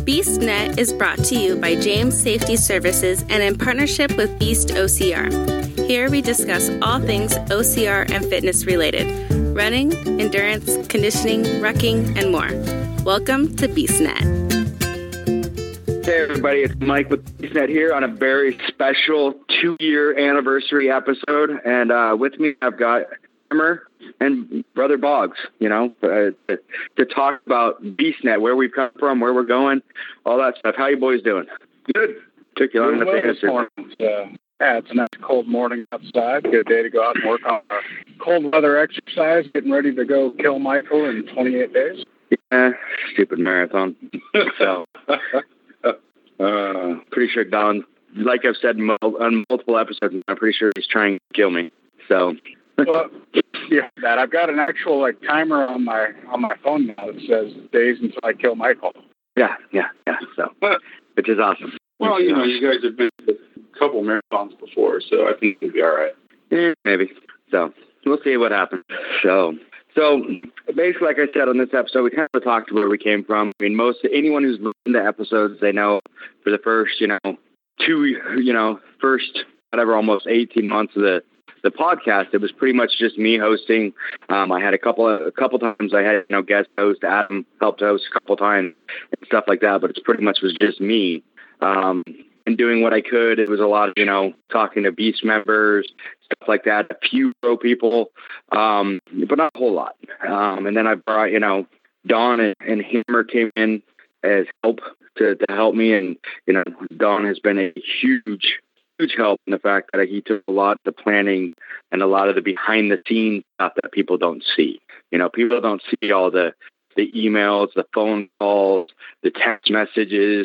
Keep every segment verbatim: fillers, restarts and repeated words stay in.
BeastNet is brought to you by James Safety Services and in partnership with Beast O C R. Here we discuss all things O C R and fitness related, running, endurance, conditioning, rucking, and more. Welcome to BeastNet. Hey everybody, it's Mike with BeastNet here on a very special two-year anniversary episode. And uh, with me, I've got Hammer and Brother Boggs, you know, uh, to, to talk about BeastNet, where we've come from, where we're going, all that stuff. How you boys doing? Good. Took you long Doing enough well to this answer. morning. Uh, yeah, it's a nice cold morning outside. Good day to go out and work on our cold weather exercise, getting ready to go kill Michael in twenty-eight days. Yeah, stupid marathon. So, uh, pretty sure Don, like I've said mo- on multiple episodes, I'm pretty sure he's trying to kill me. So, Well, yeah, that I've got an actual like timer on my on my phone now that says days until I kill Michael. yeah, yeah, yeah. So, which is awesome. Well, you know, you guys have been to a couple marathons before, so I think you'll be all right. Yeah, maybe. So we'll see what happens. So, so basically, like I said on this episode, we kind of talked about where we came from. I mean, most anyone who's listened to episodes, they know for the first, you know, two, you know, first whatever, almost eighteen months of the the podcast, it was pretty much just me hosting. Um, I had a couple of a couple times I had you know guest host. Adam helped host a couple times and stuff like that, but it's pretty much was just me. Um, and doing what I could. It was a lot of, you know, talking to Beast members, stuff like that, a few pro people, um, but not a whole lot. Um, and then I brought, you know, Don and, and Hammer came in as help to, to help me. And, you know, Don has been a huge, huge help in the fact that he took a lot of the planning and a lot of the behind the scenes stuff that people don't see. You know, people don't see all the, the emails, the phone calls, the text messages,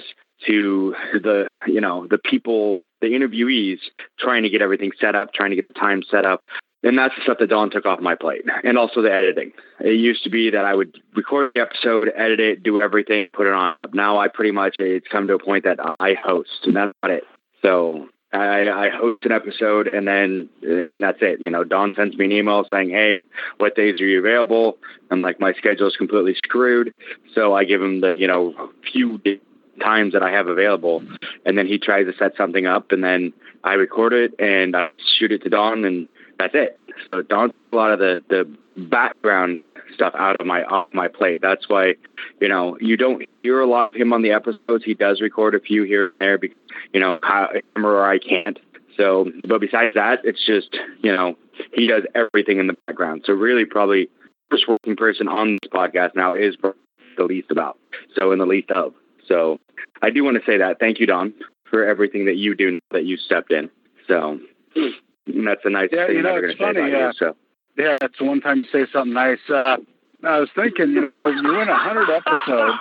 to the, you know, the people, the interviewees trying to get everything set up, trying to get the time set up. And that's the stuff that Don took off my plate. And also the editing. It used to be that I would record the episode, edit it, do everything, put it on. Now I pretty much, it's come to a point that I host, and that's not it. So I, I host an episode, and then uh, that's it. You know, Don sends me an email saying, hey, what days are you available? I'm like, my schedule is completely screwed. So I give him the, you know, few days times that I have available, and then he tries to set something up, and then I record it and I shoot it to Don, and that's it. So Don took a lot of the the background stuff out of my off my plate. That's why, you know, you don't hear a lot of him on the episodes. He does record a few here and there, because, you know, I, or I can't. So, but besides that, it's just, you know, he does everything in the background. So really, probably the first working person on this podcast now is the least about. So in the least of. So I do want to say that. Thank you, Don, for everything that you do, that you stepped in. So that's a nice yeah, thing you know, that we're it's going to say funny, about uh, you. So. Yeah, it's the one time you say something nice. Uh, I was thinking, you know, you win a hundred episodes.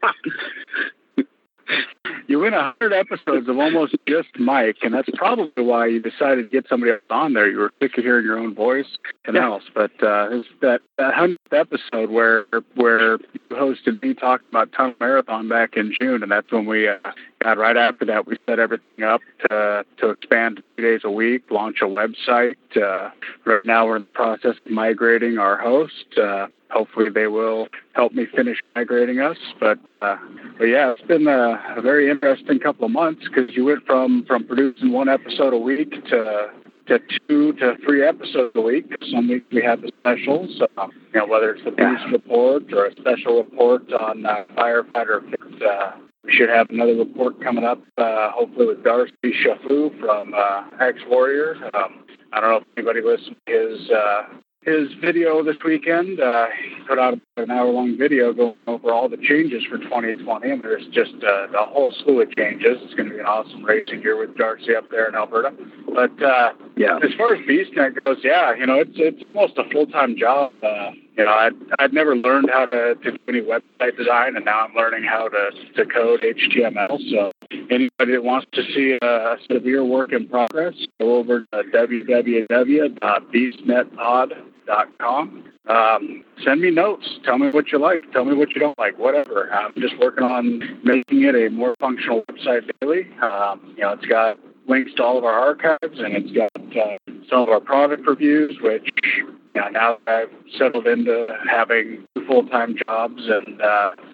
You win a hundred episodes of almost just Mike, and that's probably why you decided to get somebody else on there. You were sick of hearing your own voice and Yeah. else. But uh, it's that that hundredth episode where where you hosted me talking about Tunnel Marathon back in June, and that's when we uh, got right after that. We set everything up to to expand to two days a week, launch a website. Uh, right now, we're in the process of migrating our host. Uh, Hopefully they will help me finish migrating us. But, uh, but yeah, it's been a, a very interesting couple of months, because you went from, from producing one episode a week to to two to three episodes a week. Some weeks we have the specials, uh, you know, whether it's the Beast Report or a special report on uh, Firefighter Fit. Uh, we should have another report coming up, uh, hopefully with Darcy Chafu from uh, Ex-Warrior. Um, I don't know if anybody listened to his... Uh, his video this weekend. Uh, he put out an hour-long video going over all the changes for twenty twenty, and there's just uh, a whole slew of changes. It's going to be an awesome racing year with Darcy up there in Alberta. But uh, yeah, as far as BeastNet goes, yeah, you know, it's it's almost a full-time job. Uh, you know, I'd, I'd never learned how to, to do any website design, and now I'm learning how to, to code H T M L. So anybody that wants to see a severe work in progress, go over to w w w dot beastnet pod dot com. Um, send me notes. Tell me what you like. Tell me what you don't like. Whatever. I'm just working on making it a more functional website daily. Um, you know, it's got links to all of our archives, and it's got uh, some of our product reviews, which you know, now I've settled into having two full-time jobs and uh,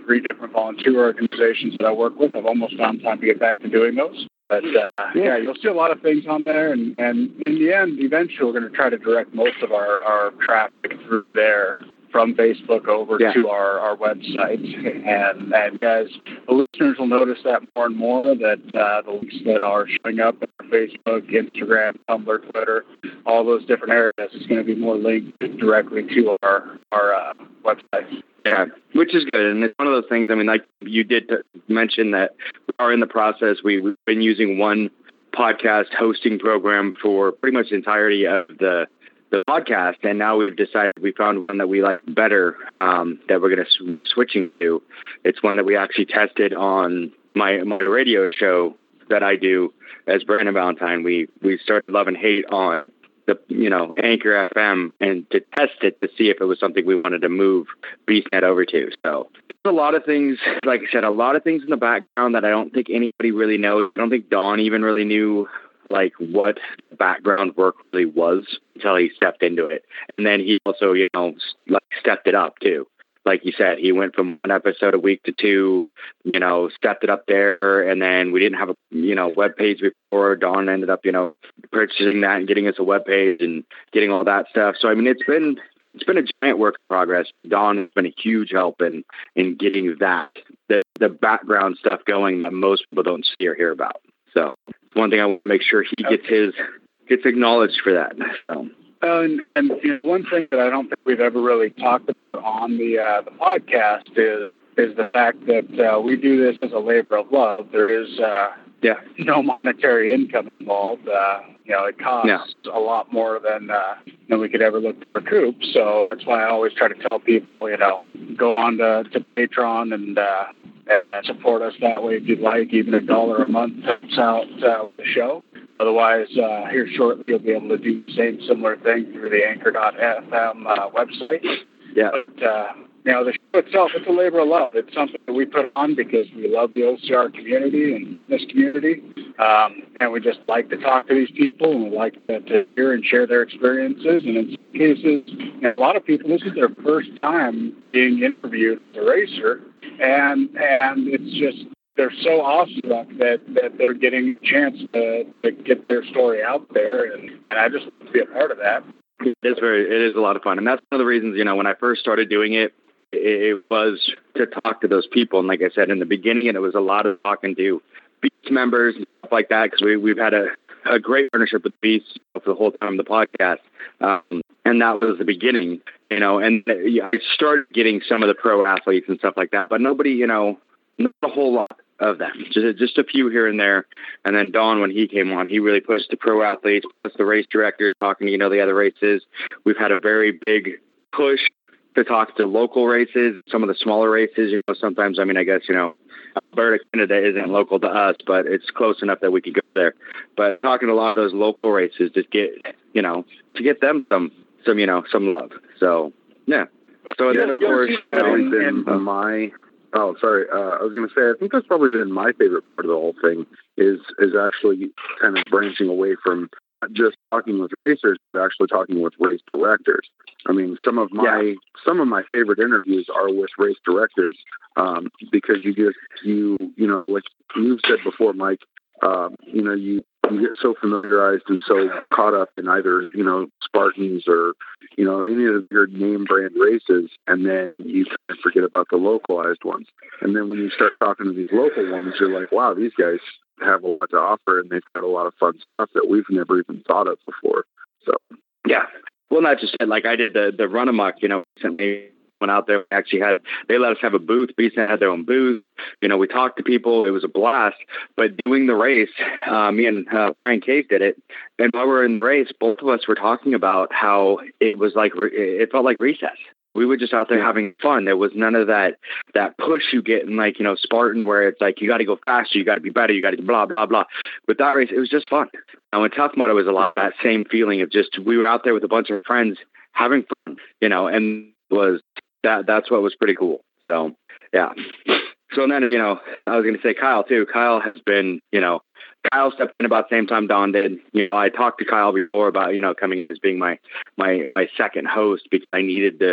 three different volunteer organizations that I work with. I've almost found time to get back to doing those. But uh, yeah, you'll see a lot of things on there, and, and in the end, eventually, we're going to try to direct most of our, our traffic through there from Facebook over yeah. to our, our website. And, and guys, the listeners will notice that more and more, that uh, the links that are showing up on Facebook, Instagram, Tumblr, Twitter, all those different areas is going to be more linked directly to our, our uh, website. Yeah, which is good. And it's one of those things, I mean, like you did mention that we are in the process. We, we've been using one podcast hosting program for pretty much the entirety of the the podcast, and now we've decided we found one that we like better, um, that we're going to sw- switching to. It's one that we actually tested on my my radio show that I do as Brandon Valentine. We we started Love and Hate on the you know Anchor F M, and to test it to see if it was something we wanted to move BeastNet over to. So a lot of things, like I said, a lot of things in the background that I don't think anybody really knows. I don't think Don even really knew like what background work really was until he stepped into it. And then he also, you know, like stepped it up too. Like you said, he went from one episode a week to two, you know, stepped it up there. And then we didn't have a, you know, web page before. Don ended up, you know, purchasing that and getting us a web page and getting all that stuff. So, I mean, it's been, it's been a giant work in progress. Don has been a huge help in, in getting that, the, the background stuff going that most people don't see or hear about. So one thing I want to make sure he gets his gets acknowledged for that. So. Uh, and and you know, one thing that I don't think we've ever really talked about on the uh, the podcast is is the fact that uh, we do this as a labor of love. There is uh, yeah no monetary income involved. Uh, you know, it costs yeah. a lot more than uh, than we could ever look to recoup. So that's why I always try to tell people, you know, go on to, to Patreon and. Uh, And support us that way if you'd like. Even a dollar a month helps out uh, the show. Otherwise, uh, here shortly you'll be able to do the same similar thing through the anchor dot f m uh, website. Yeah. But, uh, you know, the show itself, it's a labor of love. It's something that we put on because we love the O C R community and this community. Um, and we just like to talk to these people, and we like to, to hear and share their experiences. And in some cases, you know, a lot of people, this is their first time being interviewed as a racer. And and it's just, they're so awesome that, that they're getting a chance to, to get their story out there. And, and I just want to be a part of that. It is very, it is a lot of fun. And that's one of the reasons, you know, when I first started doing it, it was to talk to those people. And like I said, in the beginning, it was a lot of talking to Beast members and stuff like that, because we, we've had a, a great partnership with Beast for the whole time of the podcast. Um, and that was the beginning, you know, and uh, yeah, I started getting some of the pro athletes and stuff like that, but nobody, you know, not a whole lot of them, just, just a few here and there. And then Don, when he came on, he really pushed the pro athletes, plus the race directors, talking to, you know, the other races. We've had a very big push to talk to local races, some of the smaller races. You know, sometimes, I mean, I guess, you know, Alberta, Canada isn't local to us, but it's close enough that we could go there. But talking to a lot of those local races, just get, you know, to get them some, some, you know, some love. So, yeah. So yeah, then, of course, that's always been my, oh, sorry. Uh, I was going to say, I think that's probably been my favorite part of the whole thing is, is actually kind of branching away from just talking with racers, but actually talking with race directors. I mean, some of my yeah. some of my favorite interviews are with race directors, um, because you just you you know, like you've said before, Mike. Um, you know, you, you get so familiarized and so caught up in either, you know, Spartans or, you know, any of your name brand races, and then you kind of forget about the localized ones. And then when you start talking to these local ones, you're like, wow, these guys have a lot to offer, and they've got a lot of fun stuff that we've never even thought of before. So, yeah. Well, not just like I did the, the run amok, you know, recently. Went out there, actually had, they let us have a booth. BeastNet had their own booth. You know, we talked to people. It was a blast. But doing the race, uh, me and uh, Frank Cave did it. And while we were in the race, both of us were talking about how it was like, it felt like recess. We were just out there having fun. There was none of that, that push you get in, like, you know, Spartan, where it's like, you got to go faster, you got to be better, you got to blah, blah, blah. With that race, it was just fun. Now in Tough Mudder, it was a lot of that same feeling of just, we were out there with a bunch of friends having fun, you know, and was, That that's what was pretty cool. So, yeah. So then, you know, I was going to say Kyle too. Kyle has been, you know, Kyle stepped in about the same time Don did. You know, I talked to Kyle before about, you know, coming as being my, my, my second host, because I needed to,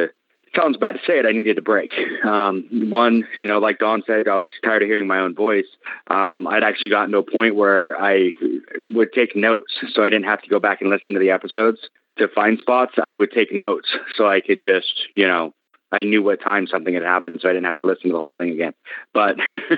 sounds bad to say it, I needed a break. Um, one, you know, like Don said, I was tired of hearing my own voice. Um, I'd actually gotten to a point where I would take notes so I didn't have to go back and listen to the episodes to find spots. I would take notes so I could just, you know, I knew what time something had happened, so I didn't have to listen to the whole thing again. But,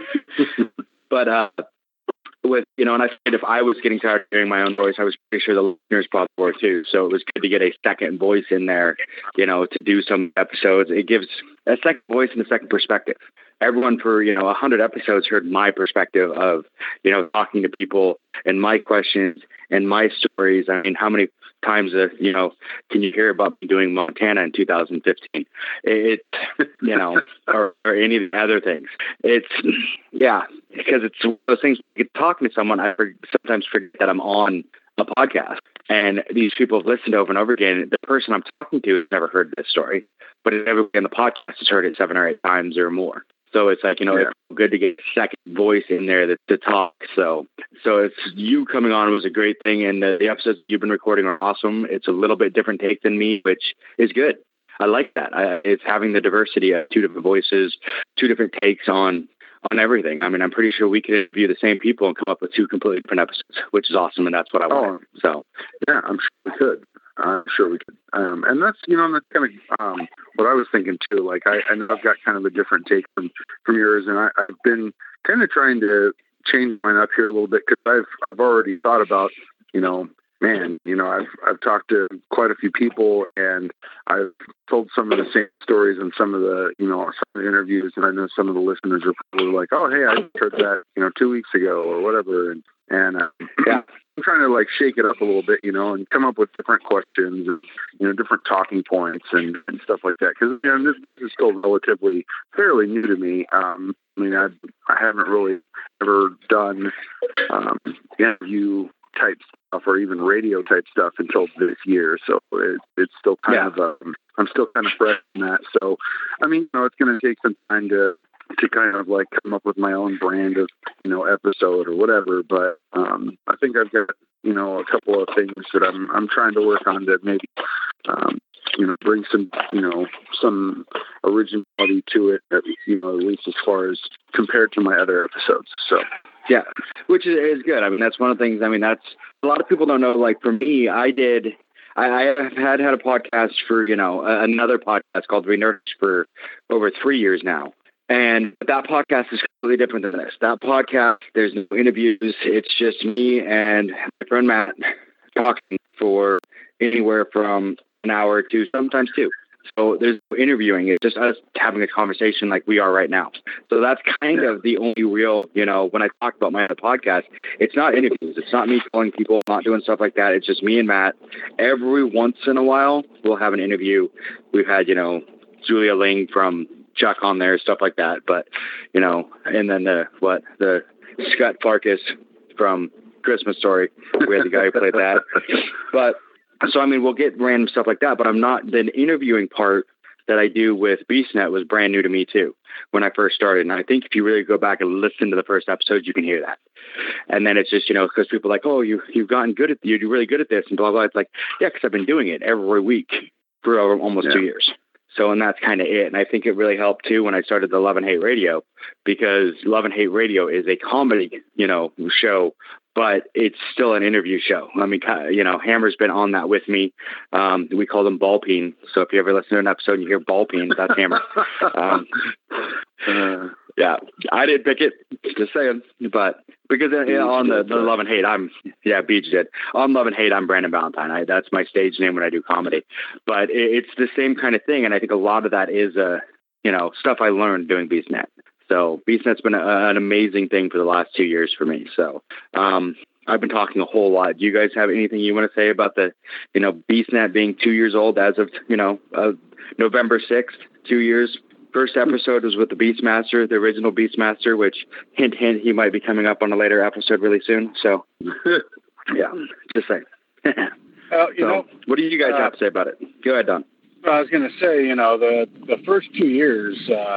but, uh, with, you know, and I find if I was getting tired of hearing my own voice, I was pretty sure the listeners probably were too. So it was good to get a second voice in there, you know, to do some episodes. It gives a second voice and a second perspective. Everyone for, you know, a hundred episodes heard my perspective of, you know, talking to people and my questions and my stories. I mean, how many times, uh, you know, can you hear about me doing Montana in two thousand fifteen? It, you know, or, or any of the other things. It's, yeah, because it's one of those things, talking to someone, I sometimes forget that I'm on a podcast. And these people have listened over and over again. The person I'm talking to has never heard this story, but everybody on the podcast has heard it seven or eight times or more. So it's like, you know, yeah. It's good to get a second voice in there to, to talk. So, so it's you coming on was a great thing. And the, the episodes you've been recording are awesome. It's a little bit different take than me, which is good. I like that. I, it's having the diversity of two different voices, two different takes on, on everything. I mean, I'm pretty sure we could interview the same people and come up with two completely different episodes, which is awesome. And that's what I want. Oh, so, yeah, I'm sure we could. I'm sure we could. Um, and that's, you know, that's kind of um, what I was thinking too. Like, I, I know I've got kind of a different take from, from yours, and I, I've been kind of trying to change mine up here a little bit because I've, I've already thought about, you know, man, you know, I've, I've talked to quite a few people and I've told some of the same stories in some of the, you know, some of the interviews. And I know some of the listeners are probably like, oh, hey, I heard that, you know, two weeks ago or whatever. And, and uh, yeah, I'm trying to like shake it up a little bit, you know, and come up with different questions and, you know, different talking points and, and stuff like that. Cause you know, this, this is still relatively fairly new to me. Um, I mean, I, I haven't really ever done, um, interview type stuff or even radio type stuff until this year. So it, it's still kind yeah. of, um, I'm still kind of fresh in that. So, I mean, you know, it's going to take some time to, to kind of like come up with my own brand of, you know, episode or whatever. But, um, I think I've got, you know, a couple of things that I'm, I'm trying to work on to maybe, um, you know, bring some, you know, some originality to it, at least, you know, at least as far as compared to my other episodes. So, yeah, which is, is good. I mean, that's one of the things, I mean, that's, a lot of people don't know, like for me, I did, I, I have had, had a podcast for, you know, uh, another podcast called Renerd for over three years now. And that podcast is completely different than this. That podcast, there's no interviews. It's just me and my friend Matt talking for anywhere from an hour to sometimes two. So there's no interviewing. It's just us having a conversation like we are right now. So that's kind of the only real, you know, when I talk about my other podcast, it's not interviews. It's not me calling people, not doing stuff like that. It's just me and Matt. Every once in a while, we'll have an interview. We've had, you know, Julia Ling from Chuck on there, stuff like that. But, you know, and then the, what, the Scott Farkas from Christmas Story. We had the guy who played that. But, so, I mean, we'll get random stuff like that, but I'm not, the interviewing part that I do with BeastNet was brand new to me too, when I first started. And I think if you really go back and listen to the first episode, you can hear that. And then it's just, you know, because people are like, oh, you, you've gotten good at, you're really good at this and blah, blah. It's like, yeah, because I've been doing it every week for over almost yeah. two years. So, and that's kind of it. And I think it really helped too when I started the Love and Hate Radio, because Love and Hate Radio is a comedy, you know, show, but it's still an interview show. I mean, you know, Hammer's been on that with me. Um, we call them ball peen. So if you ever listen to an episode and you hear ball peen, that's Hammer. um, uh, yeah, I didn't pick it, just saying. But because uh, you know, on the, the Love and Hate, I'm, yeah, Beach did. On Love and Hate, I'm Brandon Valentine. I, that's my stage name when I do comedy. But it, it's the same kind of thing. And I think a lot of that is, uh, you know, stuff I learned doing BeastNet. So BeastNet's been a, an amazing thing for the last two years for me. So um, I've been talking a whole lot. Do you guys have anything you want to say about the, you know, BeastNet being two years old as of, you know, uh, November sixth, two years? First episode was with the Beastmaster, the original Beastmaster, which hint, hint, he might be coming up on a later episode really soon. So yeah, just saying. uh, you so, know, what do you guys uh, have to say about it? Go ahead, Don. I was going to say, you know, the, the first two years, uh,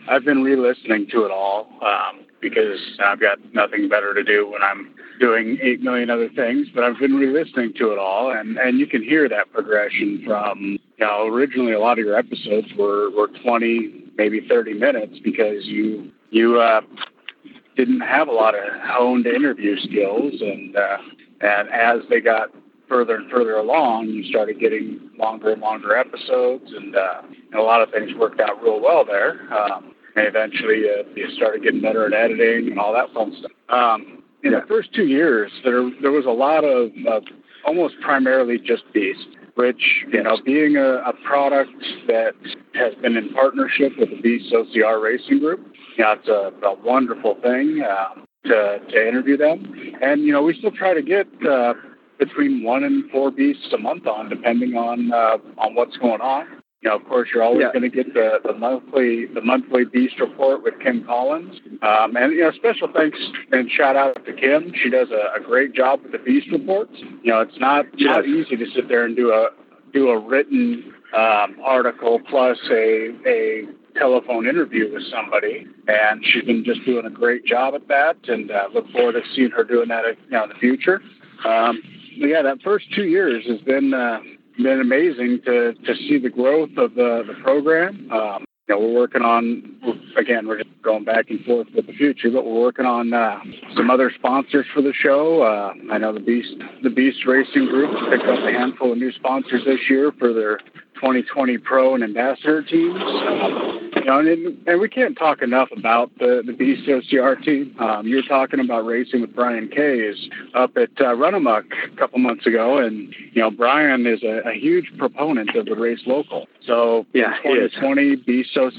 I've been re-listening to it all um, because I've got nothing better to do when I'm doing eight million other things. But I've been re-listening to it all, and, and you can hear that progression from, you know, originally a lot of your episodes were, were twenty, maybe thirty minutes because you you uh, didn't have a lot of honed interview skills, and uh, and as they got further and further along, you started getting longer and longer episodes, and, uh, and a lot of things worked out real well there. Um, and eventually uh, you started getting better at editing and all that fun stuff. Um, in yeah. the first two years, there there was a lot of uh, almost primarily just Beast, which, you know, being a, a product that has been in partnership with the Beast O C R Racing Group, you know, it's a, a wonderful thing uh, to, to interview them. And, you know, we still try to get uh, between one and four beasts a month on, depending on uh, on what's going on. You know, of course, you're always yeah. going to get the, the monthly the monthly beast report with Kim Collins, um, and you know, special thanks and shout out to Kim. She does a, a great job with the beast reports. You know, it's not not easy to sit there and do a do a written um, article plus a a telephone interview with somebody, and she's been just doing a great job at that, and uh, look forward to seeing her doing that, you know, in the future. Um, yeah, that first two years has been uh, been amazing to, to see the growth of the, the program. Um, you know, we're working on, again, we're just going back and forth with the future, but we're working on uh, some other sponsors for the show. Uh, I know the Beast the Beast Racing Group picked up a handful of new sponsors this year for their twenty twenty Pro and Ambassador teams. Uh, you know, and, and we can't talk enough about the, the Beast O C R team. Um, you were talking about racing with Brian Kays up at uh, Runamuck a couple months ago, and, you know, Brian is a, a huge proponent of the race local. So, yeah, twenty twenty, Beast O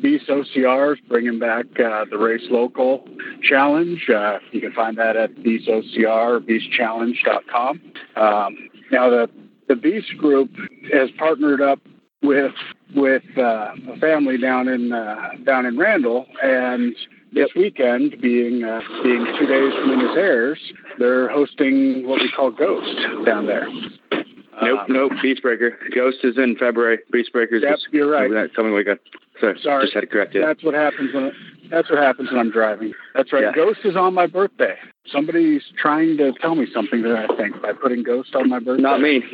C R is bringing back uh, the Race Local Challenge. Uh, you can find that at beast O C R or beast challenge dot com. Um, now, the, the Beast Group has partnered up with with uh, a family down in uh, down in Randall, and this weekend, being uh, being two days from Innis Airs, they're hosting what we call Ghost down there. Nope, um, nope, Beastbreaker. Ghost is in February. Beastbreaker is yep, you're right. Coming weekend. So, Sorry, just had to correct it. That's what happens when that's what happens when I'm driving. That's right. Yeah. Ghost is on my birthday. Somebody's trying to tell me something there, I think, by putting Ghost on my birthday. Not me.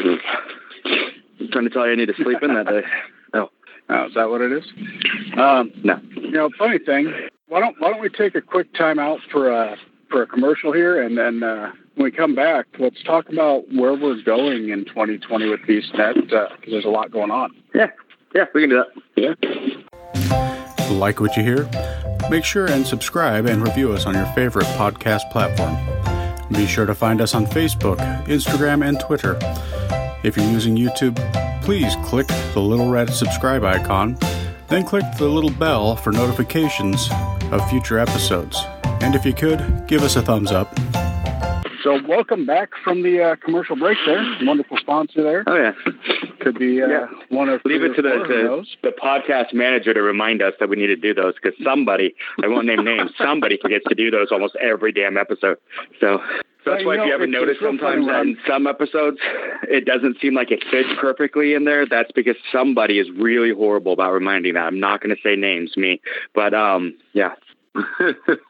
I'm trying to tell you I need to sleep in that day. Oh. Oh, is that what it is? Um, no. You know, funny thing. Why don't Why don't we take a quick time out for a for a commercial here, and then uh, when we come back, let's talk about where we're going in twenty twenty with BeastNet, because uh, there's a lot going on. Yeah. Yeah, we can do that. Yeah. Like what you hear? Make sure and subscribe and review us on your favorite podcast platform. Be sure to find us on Facebook, Instagram, and Twitter. If you're using YouTube, please click the little red subscribe icon, then click the little bell for notifications of future episodes. And if you could, give us a thumbs up. So welcome back from the uh, commercial break there. Wonderful sponsor there. Oh, yeah. Could be uh, yeah. one of Leave it to the, to the podcast manager to remind us that we need to do those, because somebody, I won't name names, somebody forgets to do those almost every damn episode. So... So that's why, if you ever notice sometimes on some episodes, it doesn't seem like it fits perfectly in there. That's because somebody is really horrible about reminding that. I'm not going to say names, me. But, um, yeah. yeah,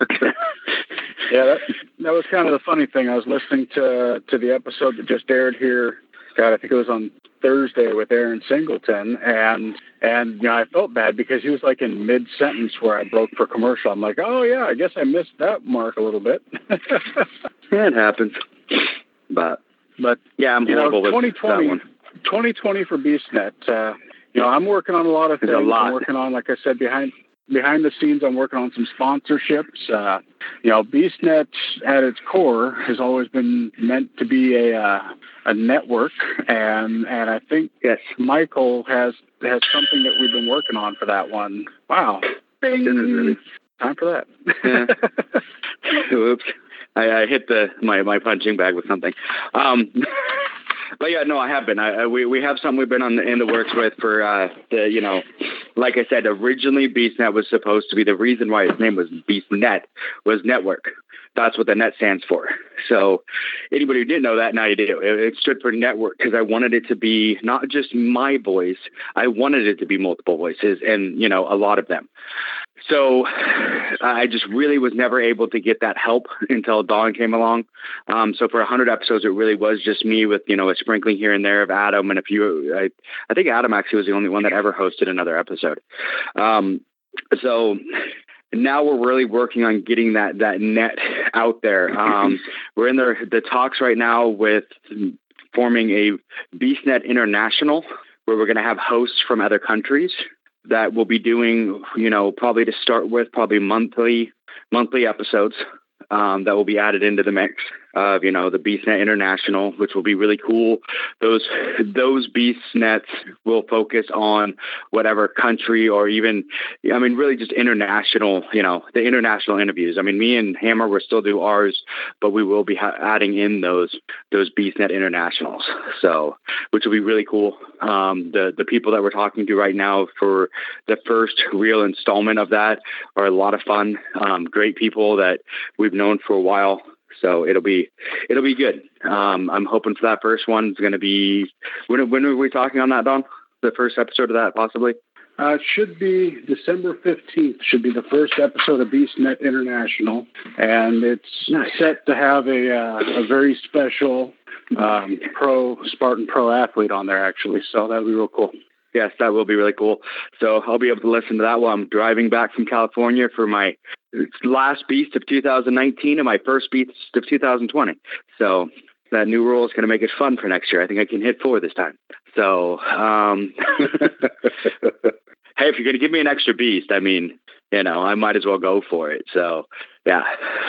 that, that was kind of the funny thing. I was listening to to the episode that just aired here. God, I think it was on Thursday with Aaron Singleton, and and you know, I felt bad because he was like in mid sentence where I broke for commercial. I'm like, oh yeah, I guess I missed that mark a little bit. Yeah, it happens, but but yeah, I'm horrible know, with that one. twenty twenty for BeastNet. Uh, you know, I'm working on a lot of things. A lot. I'm working on, like I said, behind behind the scenes. I'm working on some sponsorships. Uh, you know, BeastNet at its core has always been meant to be a uh, a network, and and I think yes, Michael has has something that we've been working on for that one. Wow, Bing. Really... Time for that. Yeah. Oops. I, I hit the my, my punching bag with something. Um, but yeah, no, I have been. I, I, we we have something we've been on the, in the works with for uh, the, you know, like I said, originally BeastNet was supposed to be, the reason why its name was BeastNet was network. that's what the net stands for. So anybody who didn't know that, now you do. It, it stood for network because I wanted it to be not just my voice. I wanted it to be multiple voices and, you know, a lot of them. So I just really was never able to get that help until Dawn came along. Um, so for one hundred episodes, it really was just me with, you know, a sprinkling here and there of Adam and a few. I, I think Adam actually was the only one that ever hosted another episode. Um, so now we're really working on getting that that net out there. Um, we're in the, the talks right now with forming a BeastNet International, where we're going to have hosts from other countries that will be doing, you know, probably to start with, probably monthly monthly episodes um, that will be added into the mix of, you know, the BeastNet International, which will be really cool. Those those BeastNets will focus on whatever country or even, I mean, really just international, you know, the international interviews. I mean, me and Hammer will still do ours, but we will be ha- adding in those those BeastNet Internationals. So, which will be really cool. Um, the the people that we're talking to right now for the first real installment of that are a lot of fun. Um, great people that we've known for a while. So it'll be it'll be good. Um, I'm hoping for that first one. It's going to be when when are we talking on that, Don? The first episode of that, possibly. Uh, it should be December fifteenth. Should be the first episode of BeastNet International, and it's nice. Set to have a uh, a very special um, pro Spartan pro athlete on there, actually. So that'll be real cool. Yes, that will be really cool. So I'll be able to listen to that while I'm driving back from California for my last Beast of two thousand nineteen and my first Beast of two thousand twenty. So that new rule is going to make it fun for next year. I think I can hit four this time. So, um, hey, if you're going to give me an extra Beast, I mean, you know, I might as well go for it. So, yeah.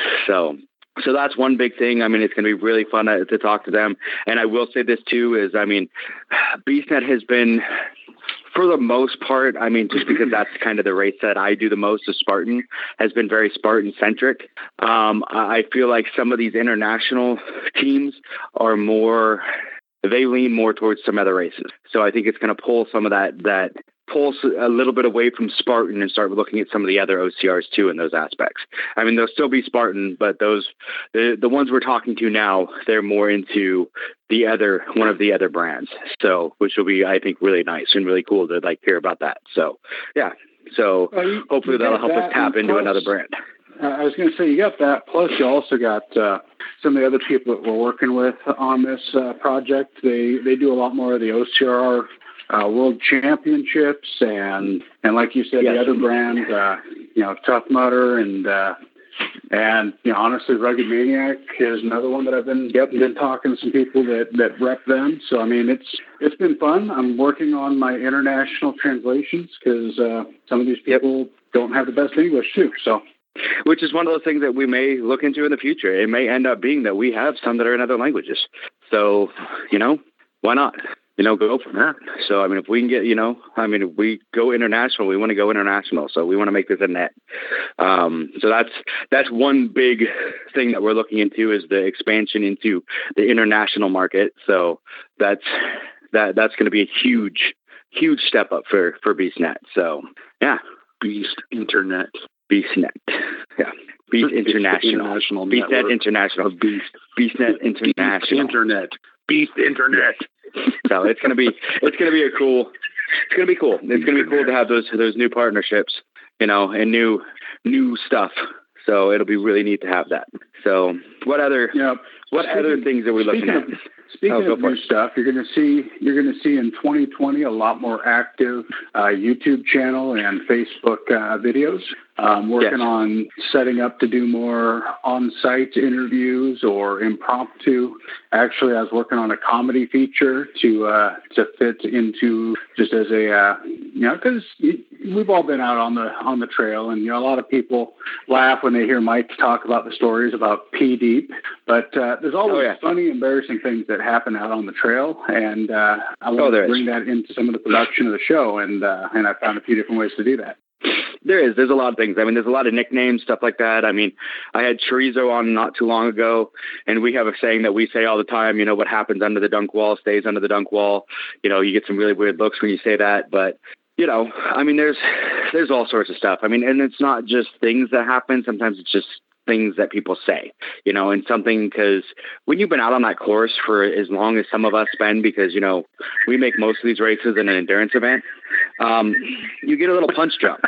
So, so that's one big thing. I mean, it's going to be really fun to, to talk to them. And I will say this too, is, I mean, BeastNet has been, for the most part, I mean, just because that's kind of the race that I do the most of Spartan, has been very Spartan-centric. Um, I feel like some of these international teams are more, they lean more towards some other races. So I think it's going to pull some of that, that pulse a little bit away from Spartan and start looking at some of the other O C Rs too in those aspects. I mean, they'll still be Spartan, but those, the, the ones we're talking to now, they're more into the other, one of the other brands. So, which will be, I think, really nice and really cool to like hear about that. So, yeah. So well, you, hopefully you that'll help us tap into plus, another brand. Uh, I was going to say, you got that. Plus you also got uh, some of the other people that we're working with on this uh, project. They, they do a lot more of the O C R Uh, world championships and and like you said, yes. The other brands, uh, you know, Tough Mudder and uh, and you know, honestly, Rugged Maniac is another one that I've been yep. been talking to some people that, that rep them. So I mean, it's it's been fun. I'm working on my international translations because uh, some of these people yep. don't have the best English too. So. Which is one of those things that we may look into in the future. It may end up being that we have some that are in other languages. So, you know, why not? You know, go from there. So, I mean, if we can get, you know, I mean, if we go international, we want to go international. So we want to make this a net. Um, so that's, that's one big thing that we're looking into is the expansion into the international market. So that's, that, that's going to be a huge, huge step up for, for BeastNet. So yeah. Beast Internet. BeastNet. Yeah. Beast International. International BeastNet International. Beast. BeastNet International. Beast Internet. Beast Internet. So it's gonna be it's gonna be a cool it's gonna be cool. It's gonna be cool to have those those new partnerships, you know, and new new stuff. So it'll be really neat to have that. So what other yeah. what speaking, other things are we looking of, at? Speaking oh, of new it. stuff, you're gonna see you're gonna see in twenty twenty a lot more active uh, YouTube channel and Facebook uh, videos. Um, working yes. on setting up to do more on-site interviews or impromptu. Actually, I was working on a comedy feature to uh, to fit into just as a uh, you know, because we've all been out on the on the trail, and you know, a lot of people laugh when they hear Mike talk about the stories about Pee Deep. But uh, there's always oh, yeah. funny, embarrassing things that happen out on the trail, and uh, I want oh, to bring is. that into some of the production of the show, and uh, and I found a few different ways to do that. There is. There's a lot of things. I mean, there's a lot of nicknames, stuff like that. I mean, I had Chorizo on not too long ago, and we have a saying that we say all the time, you know, what happens under the dunk wall stays under the dunk wall. You know, you get some really weird looks when you say that, but you know, I mean, there's, there's all sorts of stuff. I mean, and it's not just things that happen. Sometimes it's just things that people say, you know, and something, because when you've been out on that course for as long as some of us been, because, you know, we make most of these races in an endurance event, um, you get a little punch drunk.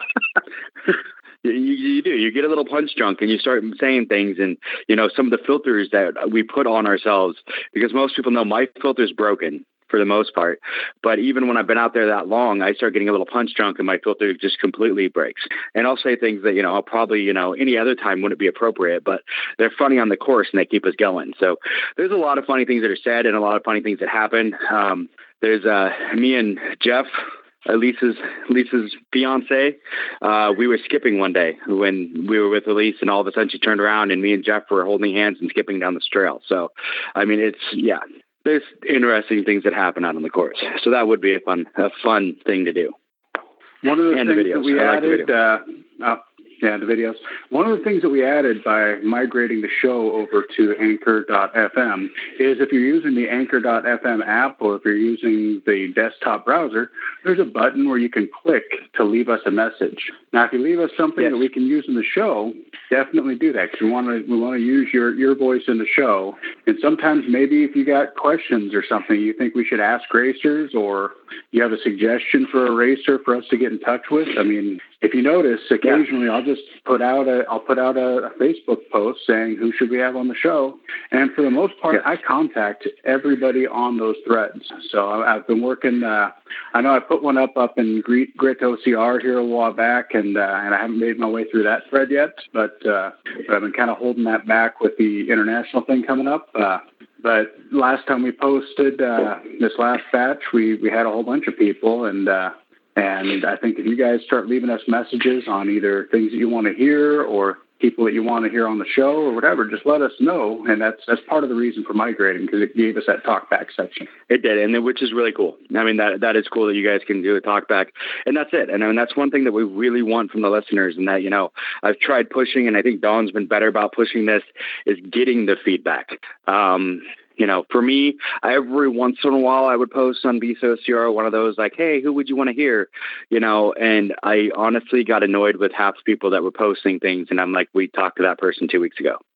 You, you do. You get a little punch drunk and you start saying things, and, you know, some of the filters that we put on ourselves, because most people know my filter's broken for the most part. But even when I've been out there that long, I start getting a little punch drunk and my filter just completely breaks. And I'll say things that, you know, I'll probably, you know, any other time wouldn't be appropriate, but they're funny on the course and they keep us going. So there's a lot of funny things that are said and a lot of funny things that happen. Um, there's uh, me and Jeff, Uh, Lisa's Lisa's fiance. Uh, we were skipping one day when we were with Elise, and all of a sudden she turned around and me and Jeff were holding hands and skipping down the trail. So, I mean, it's yeah, there's interesting things that happen out on the course. So that would be a fun a fun thing to do. One of the and things the that we I added, like uh, uh, yeah, the videos. One of the things that we added by migrating the show over to anchor dot f m is if you're using the anchor dot f m app or if you're using the desktop browser, there's a button where you can click to leave us a message. Now, if you leave us something yes. that we can use in the show, definitely do that, because we want to we want to use your, your voice in the show. And sometimes maybe if you got questions or something you think we should ask racers, or you have a suggestion for a racer for us to get in touch with. I mean, if you notice, occasionally yeah. I'll just put out a I'll put out a, a Facebook post saying who should we have on the show, and for the most part, yeah. I contact everybody on those threads. So I've been working. Uh, I know I put one up up in Grit, Grit O C R here a while back, and uh, and I haven't made my way through that thread yet, but, uh, but I've been kind of holding that back with the international thing coming up. Uh, But last time we posted uh, this last batch, we, we had a whole bunch of people, and uh, and I think if you guys start leaving us messages on either things that you want to hear or people that you want to hear on the show or whatever, just let us know. And that's that's part of the reason for migrating, because it gave us that talkback section. It did, and which is really cool. I mean, that that is cool that you guys can do a talkback, and that's it. And I mean, that's one thing that we really want from the listeners, and that, you know, I've tried pushing, and I think Dawn's been better about pushing this, is getting the feedback. Um, You know, for me, every once in a while I would post on Beast O C R one of those like, hey, who would you want to hear? You know, and I honestly got annoyed with half the people that were posting things. And I'm like, we talked to that person two weeks ago.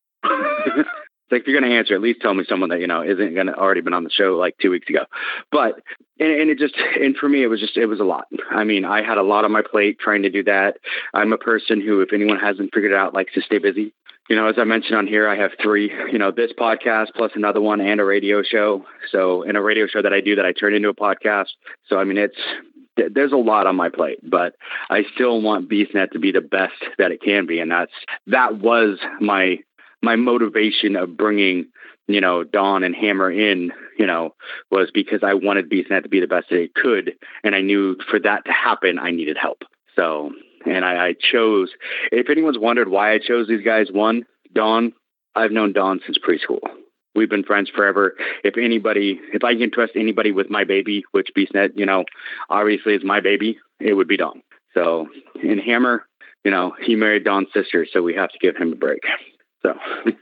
It's like, if you're going to answer, at least tell me someone that, you know, isn't going to already been on the show like two weeks ago. But, and, and it just, and for me, it was just, it was a lot. I mean, I had a lot on my plate trying to do that. I'm a person who, if anyone hasn't figured it out, likes to stay busy. You know, as I mentioned on here, I have three, you know, this podcast plus another one and a radio show. So, in a radio show that I do that I turn into a podcast. So, I mean, it's, there's a lot on my plate, but I still want BeastNet to be the best that it can be. And that's, that was my, my motivation of bringing, you know, Dawn and Hammer in, you know, was because I wanted BeastNet to be the best that it could. And I knew for that to happen, I needed help. So, and I, I chose, if anyone's wondered why I chose these guys, one, Dawn, I've known Dawn since preschool. We've been friends forever. If anybody, if I can trust anybody with my baby, which BeastNet, you know, obviously is my baby, it would be Dawn. So, and Hammer, you know, he married Dawn's sister, so we have to give him a break. So.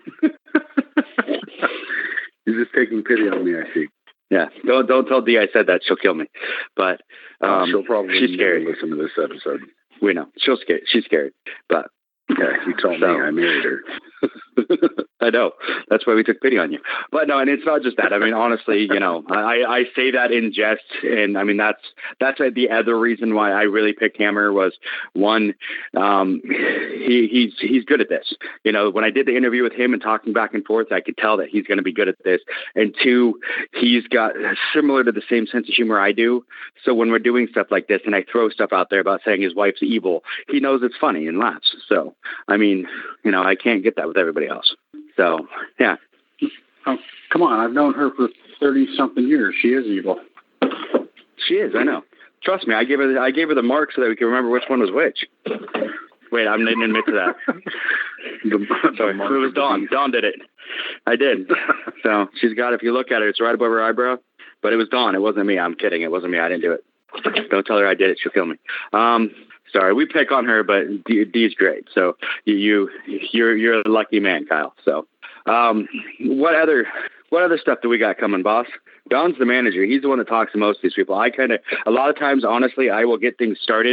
You're just taking pity on me, I see. Yeah, don't don't tell Dee I said that. She'll kill me. But um, oh, she'll probably she's scared. Listen to this episode. We know she'll scared. She's scared. But yeah, you told so. me I married her. I know. That's why we took pity on you. But no, and it's not just that. I mean, honestly, you know, I, I say that in jest, and I mean that's that's the other reason why I really picked Hammer was one, um, he he's he's good at this. You know, when I did the interview with him and talking back and forth, I could tell that he's going to be good at this. And two, he's got similar to the same sense of humor I do. So when we're doing stuff like this, and I throw stuff out there about saying his wife's evil, he knows it's funny and laughs. So I mean, you know, I can't get that with everybody else. So, yeah. Oh, come on. I've known her for thirty-something years. She is evil. She is, I know. Trust me, I gave her I gave her the mark so that we can remember which one was which. Wait, I didn't admit to that. the, Sorry, the it was Dawn. Dawn did it. I did. So, she's got, if you look at it, it's right above her eyebrow. But it was Dawn. It wasn't me. I'm kidding. It wasn't me. I didn't do it. Don't tell her I did it. She'll kill me. Um... Sorry, we pick on her, but D, D's great. So you, you, you're you're a lucky man, Kyle. So, um, what other what other stuff do we got coming, boss? Don's the manager. He's the one that talks to most of these people. I kind of a lot of times, honestly, I will get things started,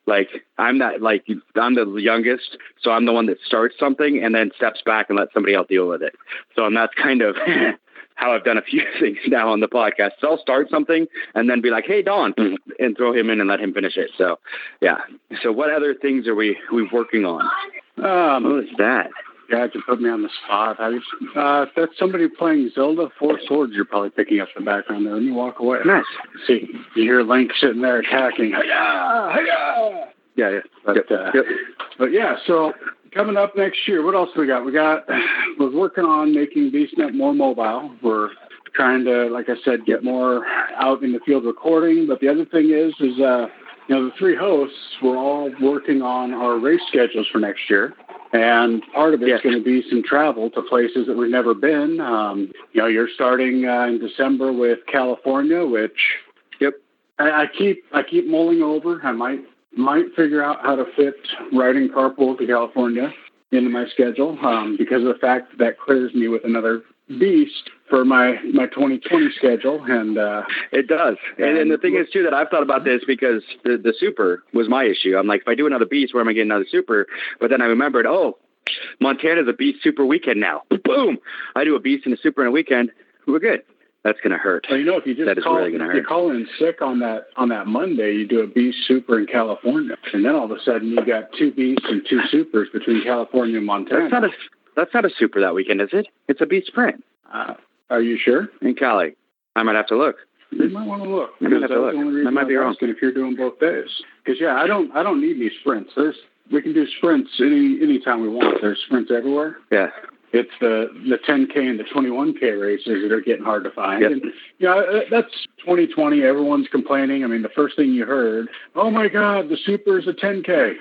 Like I'm that, like I'm the youngest, so I'm the one that starts something and then steps back and lets somebody else deal with it. So and that's kind of how I've done a few things now on the podcast. So I'll start something and then be like, "Hey, Don," and throw him in and let him finish it. So yeah. So what other things are we we working on? Um, what is that? Yeah, to put me on the spot. I was, uh, that's somebody playing Zelda Four Swords. You're probably picking up the background there, and you walk away. Nice. See, you hear Link sitting there attacking. Hi-ya! Hi-ya! Yeah, yeah. But, yep. Uh, yep. but yeah, so coming up next year, what else we got? We got, we're working on making BeastNet more mobile. We're trying to, like I said, get more out in the field recording. But the other thing is, is, uh, you know, the three hosts, we're all working on our race schedules for next year. And part of it's yes. going to be some travel to places that we've never been. Um, you know, you're starting uh, in December with California, which yep, I, I keep I keep mulling over. I might might figure out how to fit riding carpool to California into my schedule um, because of the fact that, that clears me with another beast for my, my twenty twenty schedule. And uh, it does. And, and the thing is, too, that I've thought about this because the, the super was my issue. I'm like, if I do another beast, where am I getting another super? But then I remembered, oh, Montana's a beast super weekend now. Boom. I do a beast and a super in a weekend. We're good. That's going to hurt. Well, you know, if you just that call, is really if you call in sick on that on that Monday, you do a beast super in California. And then all of a sudden you got two beasts and two supers between California and Montana. That's not a, that's not a super that weekend, is it? It's a beast sprint. Uh, are you sure? In Cali. I might have to look. You might want to look. I might have to look. I might be wrong. If you're doing both days. Because, yeah, I don't I don't need these sprints. There's We can do sprints any anytime we want. There's sprints everywhere. Yeah. It's the, the ten K and the twenty-one K races that are getting hard to find. Yep. And, you know, that's twenty twenty. Everyone's complaining. I mean, the first thing you heard, oh, my God, the super is a ten K.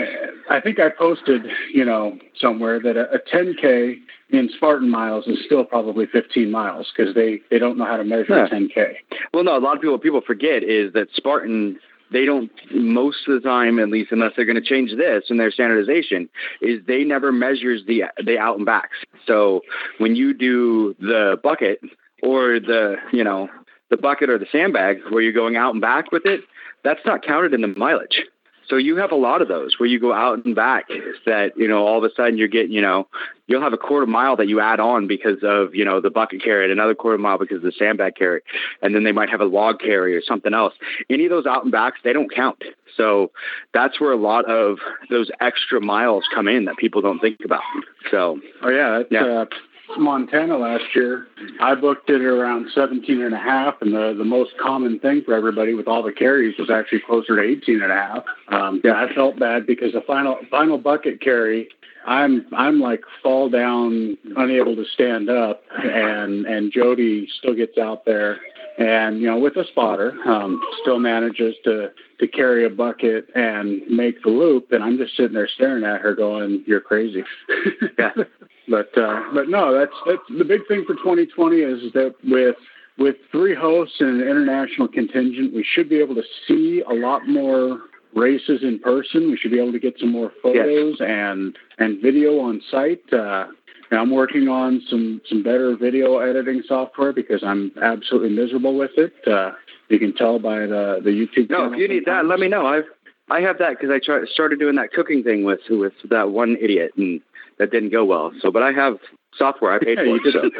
I think I posted, you know, somewhere that a, a ten K in Spartan miles is still probably fifteen miles because they, they don't know how to measure yeah. a ten K. Well, no, a lot of people people forget is that Spartan, they don't, most of the time, at least unless they're going to change this in their standardization, is they never measures the the out and backs. So when you do the bucket or the, you know, the bucket or the sandbag where you're going out and back with it, that's not counted in the mileage. So you have a lot of those where you go out and back that, you know, all of a sudden you're getting, you know, you'll have a quarter mile that you add on because of, you know, the bucket carry, another quarter mile because of the sandbag carry. And then they might have a log carry or something else. Any of those out and backs, they don't count. So that's where a lot of those extra miles come in that people don't think about. So, oh, yeah. It's, yeah. Uh, Montana last year, I booked it around seventeen and a half, and the, the most common thing for everybody with all the carries was actually closer to eighteen and a half. Um, yeah, I felt bad because the final final bucket carry, I'm I'm like fall down, unable to stand up, and and Jody still gets out there, and you know with a spotter, um, still manages to to carry a bucket and make the loop, and I'm just sitting there staring at her, going, "You're crazy." Yeah. But uh, but no, that's that's the big thing for twenty twenty is that with with three hosts and an international contingent, we should be able to see a lot more races in person. We should be able to get some more photos yes. and and video on site. Uh, and I'm working on some some better video editing software because I'm absolutely miserable with it. Uh, you can tell by the the YouTube. No, if you need that, let me know. I've I have that because I try, started doing that cooking thing with with that one idiot and. That didn't go well. So, but I have software I paid yeah, for. You did so.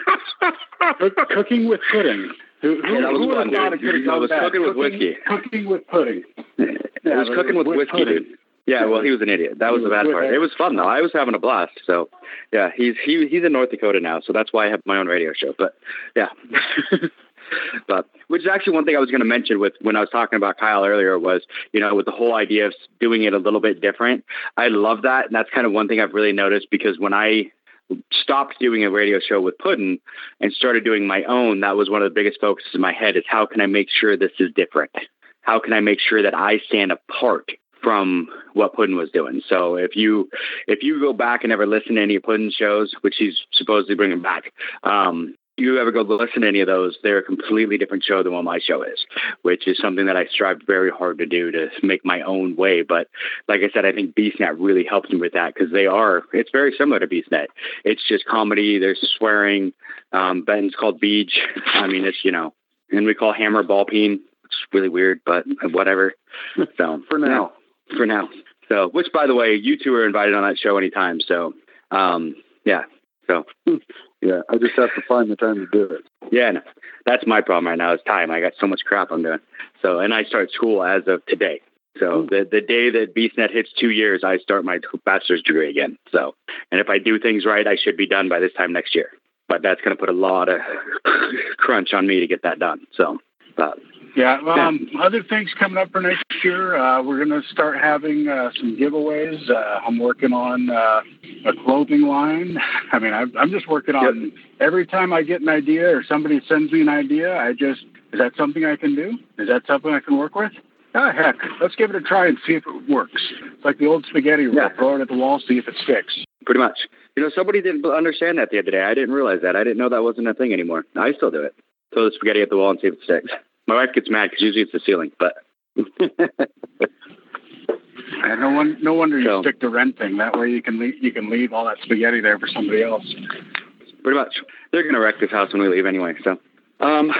cooking. cooking with pudding. Who, who, yeah, that was who fun, dude. I was that? cooking with cooking, whiskey. Cooking with pudding. Yeah, it was cooking with, with whiskey, pudding. Dude. Yeah, well, he was an idiot. That was the bad part. It was fun though. I was having a blast. So, yeah, he's he he's in North Dakota now. So that's why I have my own radio show. But yeah. But which is actually one thing I was going to mention with when I was talking about Kyle earlier was, you know, with the whole idea of doing it a little bit different. I love that. And that's kind of one thing I've really noticed because when I stopped doing a radio show with Puddin and started doing my own, that was one of the biggest focuses in my head is how can I make sure this is different? How can I make sure that I stand apart from what Puddin was doing? So if you if you go back and ever listen to any of Puddin's shows, which he's supposedly bringing back, um, you ever go listen to any of those, they're a completely different show than what my show is, which is something that I strived very hard to do to make my own way. But like I said, I think BeastNet really helps me with that because they are, it's very similar to BeastNet. It's just comedy. There's swearing. Um, Ben's called Beach. I mean, it's, you know, and we call Hammer Ball Peen. It's really weird, but whatever. So for now. for now. So, which, by the way, you two are invited on that show anytime. So, um, yeah. So, yeah, I just have to find the time to do it. Yeah, no, that's my problem right now is time. I got so much crap I'm doing. So, and I start school as of today. So the the day that BeastNet hits two years, I start my bachelor's degree again. So, and if I do things right, I should be done by this time next year. But that's going to put a lot of crunch on me to get that done. So, but, yeah, um, yeah. Other things coming up for next year, uh, we're going to start having uh, some giveaways. Uh, I'm working on uh, a clothing line. I mean, I'm, I'm just working on yep. every time I get an idea or somebody sends me an idea, I just, is that something I can do? Is that something I can work with? Ah, heck, let's give it a try and see if it works. It's like the old spaghetti roll. Yeah. Throw it at the wall, see if it sticks. Pretty much. You know, somebody didn't understand that the other day. I didn't realize that. I didn't know that wasn't a thing anymore. I still do it. Throw the spaghetti at the wall and see if it sticks. My wife gets mad because usually it's the ceiling, but... And no one, no wonder you so, stick to renting. That way you can leave, you can leave all that spaghetti there for somebody else. Pretty much. They're going to wreck this house when we leave anyway. So, um,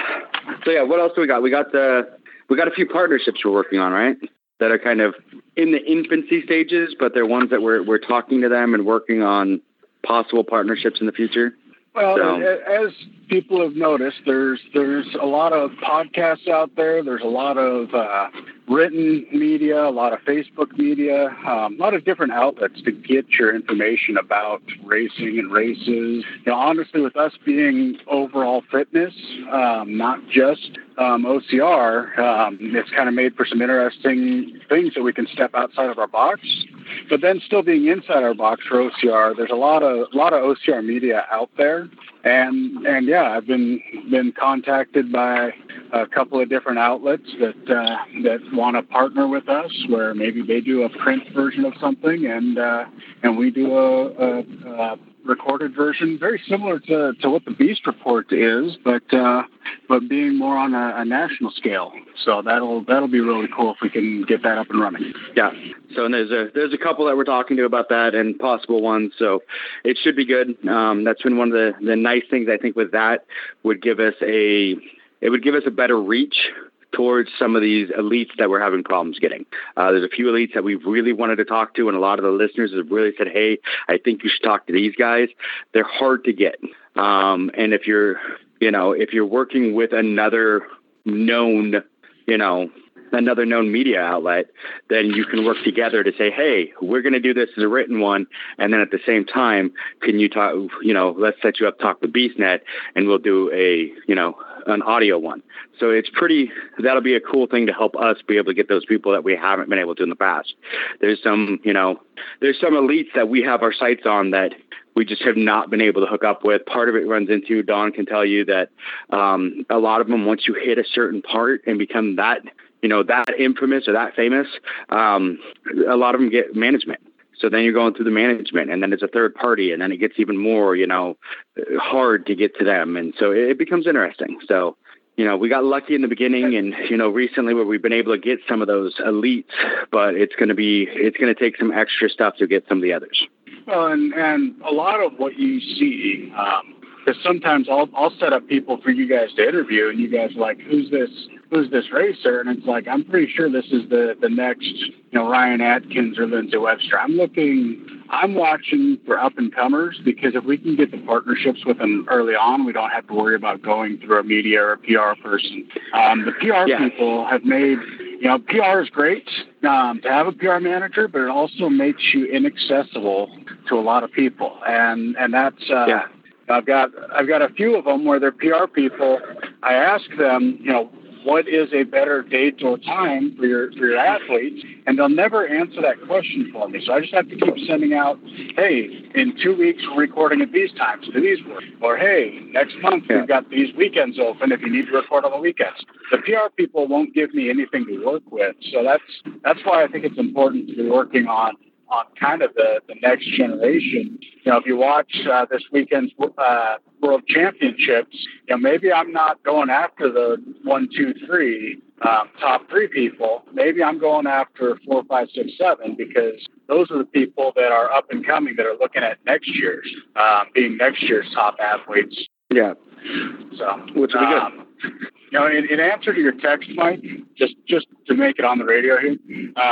so yeah, what else do we got? We got the... We got a few partnerships we're working on, right? That are kind of in the infancy stages, but they're ones that we're we're talking to them and working on possible partnerships in the future. Well, so. As people have noticed, there's there's a lot of podcasts out there. There's a lot of uh, written media, a lot of Facebook media, um, a lot of different outlets to get your information about racing and races. You know, honestly, with us being overall fitness, um, not just um, O C R, um, it's kind of made for some interesting things that we can step outside of our box. But then still being inside our box for O C R, there's a lot of a lot of O C R media out there. And and yeah, I've been been contacted by a couple of different outlets that uh, that want to partner with us, where maybe they do a print version of something, and uh, and we do a, a, a recorded version, very similar to, to what the Beast Report is, but uh, but being more on a, a national scale. So that'll that'll be really cool if we can get that up and running. Yeah. So and there's a there's a couple that we're talking to about that and possible ones. So it should be good. Um, that's been one of the, the nice things I think with that would give us a it would give us a better reach towards some of these elites that we're having problems getting. Uh, there's a few elites that we really wanted to talk to, and a lot of the listeners have really said, hey, I think you should talk to these guys. They're hard to get. Um, and if you're, you know, if you're working with another known, you know, another known media outlet, then you can work together to say, hey, we're going to do this as a written one. And then at the same time, can you talk, you know, let's set you up, talk with BeastNet, and we'll do a, you know, an audio one. So it's pretty, that'll be a cool thing to help us be able to get those people that we haven't been able to in the past. There's some, you know, there's some elites that we have our sights on that we just have not been able to hook up with. Part of it runs into, Don can tell you that um, a lot of them, once you hit a certain part and become that, you know, that infamous or that famous, um, a lot of them get management. So then you're going through the management, and then it's a third party, and then it gets even more, you know, hard to get to them. And so it becomes interesting. So, you know, we got lucky in the beginning and, you know, recently where we've been able to get some of those elites, but it's going to be, it's going to take some extra stuff to get some of the others. Well, and, and a lot of what you see, um, because sometimes I'll, I'll set up people for you guys to interview, and you guys are like, who's this? Who's this racer? And it's like, I'm pretty sure this is the, the next, you know, Ryan Atkins or Lindsey Webster. I'm looking, I'm watching for up and comers, because if we can get the partnerships with them early on, we don't have to worry about going through a media or a P R person. Um, the P R yeah. people have made, you know, P R is great um, to have a P R manager, but it also makes you inaccessible to a lot of people. And, and that's, uh, yeah. I've got, I've got a few of them where they're P R people. I ask them, you know, what is a better date or time for your for your athletes? And they'll never answer that question for me. So I just have to keep sending out, hey, in two weeks we're recording at these times. Do these work? Or hey, next month we've got these weekends open if you need to record on the weekends. The P R people won't give me anything to work with. So that's that's why I think it's important to be working on on kind of the, the next generation. You know, if you watch uh, this weekend's uh, World Championships, you know, maybe I'm not going after the one, two, three, um, top three people. Maybe I'm going after four, five, six, seven, because those are the people that are up and coming that are looking at next year's, um, being next year's top athletes. Yeah. So, which will be good. Um, you know, in, in answer to your text, Mike, just, just to make it on the radio here, um,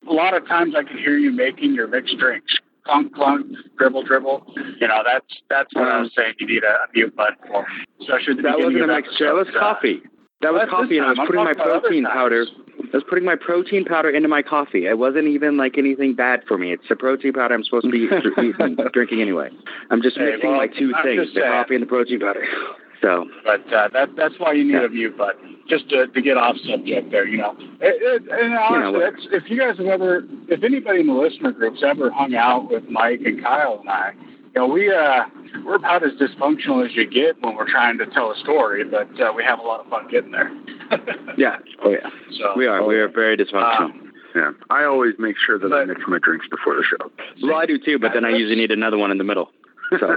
a lot of times I can hear you making your mixed drinks. Clunk, clunk, dribble, dribble. You know, that's that's what um, I was saying. You need a, a mute button for. Especially the that wasn't a mixed drink. That was coffee. That was coffee, and I was putting my protein powder. I was putting my protein powder into my coffee. It wasn't even like anything bad for me. It's the protein powder I'm supposed to be eating, drinking anyway. I'm just hey, mixing well, like two I'm things: the saying. coffee and the protein powder. So, but uh, that that's why you need yeah. a mute button, just to, to get off subject there. You know, it, it, and honestly, you know, that's, if you guys have ever, if anybody in the listener group's ever hung out with Mike and Kyle and I, you know, we uh, we're about as dysfunctional as you get when we're trying to tell a story, but uh, we have a lot of fun getting there. yeah, oh yeah, so we are. We are very dysfunctional. Um, yeah, I always make sure that but, I mix my drinks before the show. Well, I do too, but then I usually need another one in the middle. So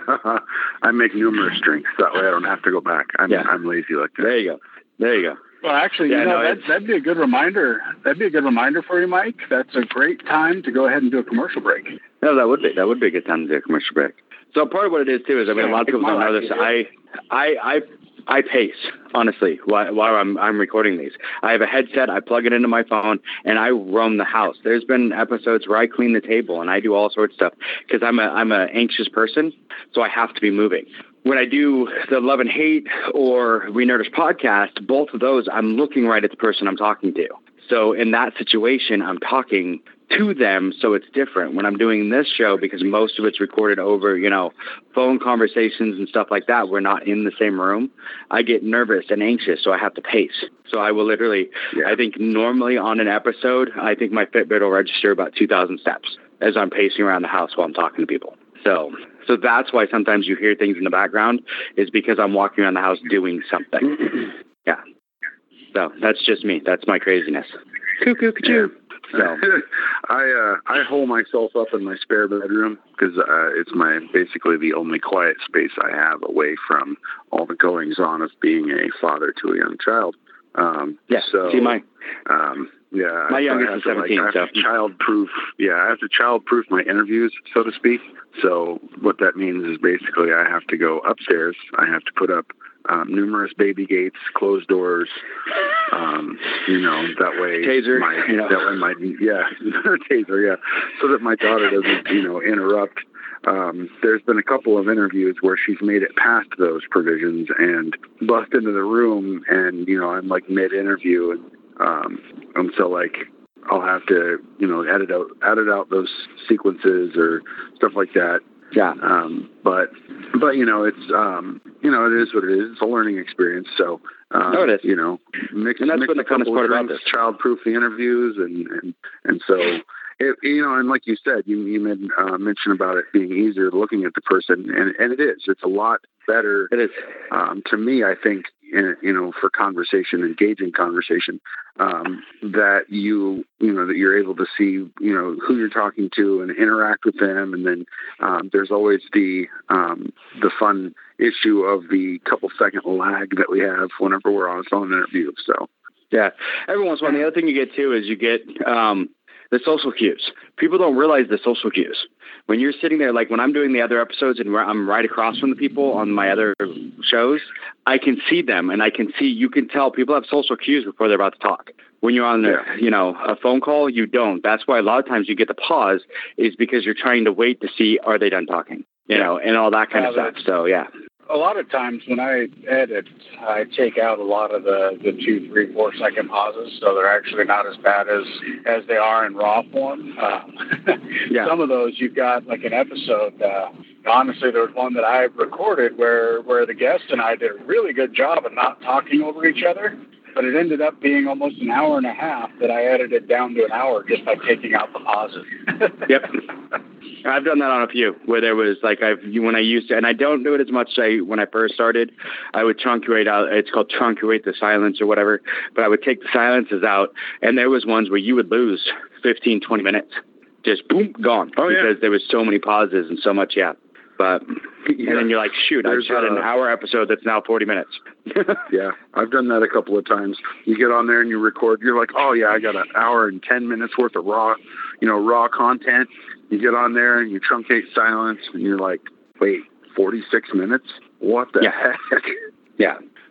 I make numerous drinks. That way I don't have to go back. I'm, yeah. I'm lazy like that. There you go. There you go. Well, actually, yeah, you know, no, that, that'd be a good reminder. That'd be a good reminder for you, Mike. That's a great time to go ahead and do a commercial break. No, that would be. That would be a good time to do a commercial break. So part of what it is, too, is, I mean, yeah, a lot of people don't know this. I, I, I, I pace, honestly, while, while I'm, I'm recording these. I have a headset, I plug it into my phone, and I roam the house. There's been episodes where I clean the table, and I do all sorts of stuff, because I'm a, I'm an anxious person, so I have to be moving. When I do the Love and Hate or We Nerdist podcast, both of those, I'm looking right at the person I'm talking to. So in that situation, I'm talking to them, so it's different. When I'm doing this show, because most of it's recorded over, you know, phone conversations and stuff like that, we're not in the same room, I get nervous and anxious, so I have to pace. So I will literally, yeah. I think normally on an episode, I think my Fitbit will register about two thousand steps as I'm pacing around the house while I'm talking to people. So so that's why sometimes you hear things in the background, is because I'm walking around the house doing something. Yeah. So that's just me. That's my craziness. Cuckoo, cuckoo. So I uh, I hole myself up in my spare bedroom because uh, it's my basically the only quiet space I have away from all the goings on of being a father to a young child. Um, yeah. So see my um, yeah. My youngest is seventeen. Like, I have so. to child-proof. Yeah, I have to child-proof my interviews, so to speak. So what that means is basically I have to go upstairs. I have to put up Um, numerous baby gates, closed doors, um, you know, that way, taser, my, you know. that way my, yeah, taser, yeah, so that my daughter doesn't, you know, interrupt. Um, there's been a couple of interviews where she's made it past those provisions and bust into the room, and, you know, I'm like mid-interview, and, um, and so like, I'll have to, you know, edit out, edit out those sequences or stuff like that. Yeah. Um, but, but, you know, it's, um, you know, it is what it is. It's a learning experience. So, um, no, it is. you know, mix, and that's mix what a the funnest part about drinks, this. child-proof the interviews. And, and, and so, it, you know, and like you said, you, you made uh, mention about it being easier looking at the person. And, and it is. It's a lot better. It is. Um, to me, I think, in, you know, for conversation, engaging conversation, um, that you, you know, that you're able to see, you know, who you're talking to and interact with them. And then um, there's always the um, the fun issue of the couple second lag that we have whenever we're on a phone interview. So, yeah, every once in a while. The other thing you get too is you get um, the social cues. People don't realize the social cues. When you're sitting there, like when I'm doing the other episodes and I'm right across from the people on my other shows, I can see them, and I can see, you can tell people have social cues before they're about to talk. When you're on the, yeah. you know, a phone call, you don't. That's why a lot of times you get the pause, is because you're trying to wait to see, are they done talking, you yeah. know, and all that kind uh, of stuff. So, yeah. A lot of times when I edit, I take out a lot of the, the two, three, four second pauses, so they're actually not as bad as, as they are in raw form. Uh, yeah. Some of those you've got like an episode. Uh, honestly, there was one that I recorded where, where the guest and I did a really good job of not talking over each other, but it ended up being almost an hour and a half that I edited down to an hour just by taking out the pauses. Yep. I've done that on a few where there was like, I've, when I used to, and I don't do it as much as I, when I first started, I would truncate out, it's called truncate the silence or whatever, but I would take the silences out, and there was ones where you would lose fifteen, twenty minutes, just boom, gone. Oh, yeah. Because there was so many pauses and so much, yeah. But, yeah. and then you're like, shoot, I just had an hour episode that's now forty minutes. Yeah, I've done that a couple of times. You get on there and you record, you're like, oh yeah, I got an hour and ten minutes worth of raw, you know, raw content. You get on there and you truncate silence, and you're like, wait, forty-six minutes? What the yeah. heck? Yeah.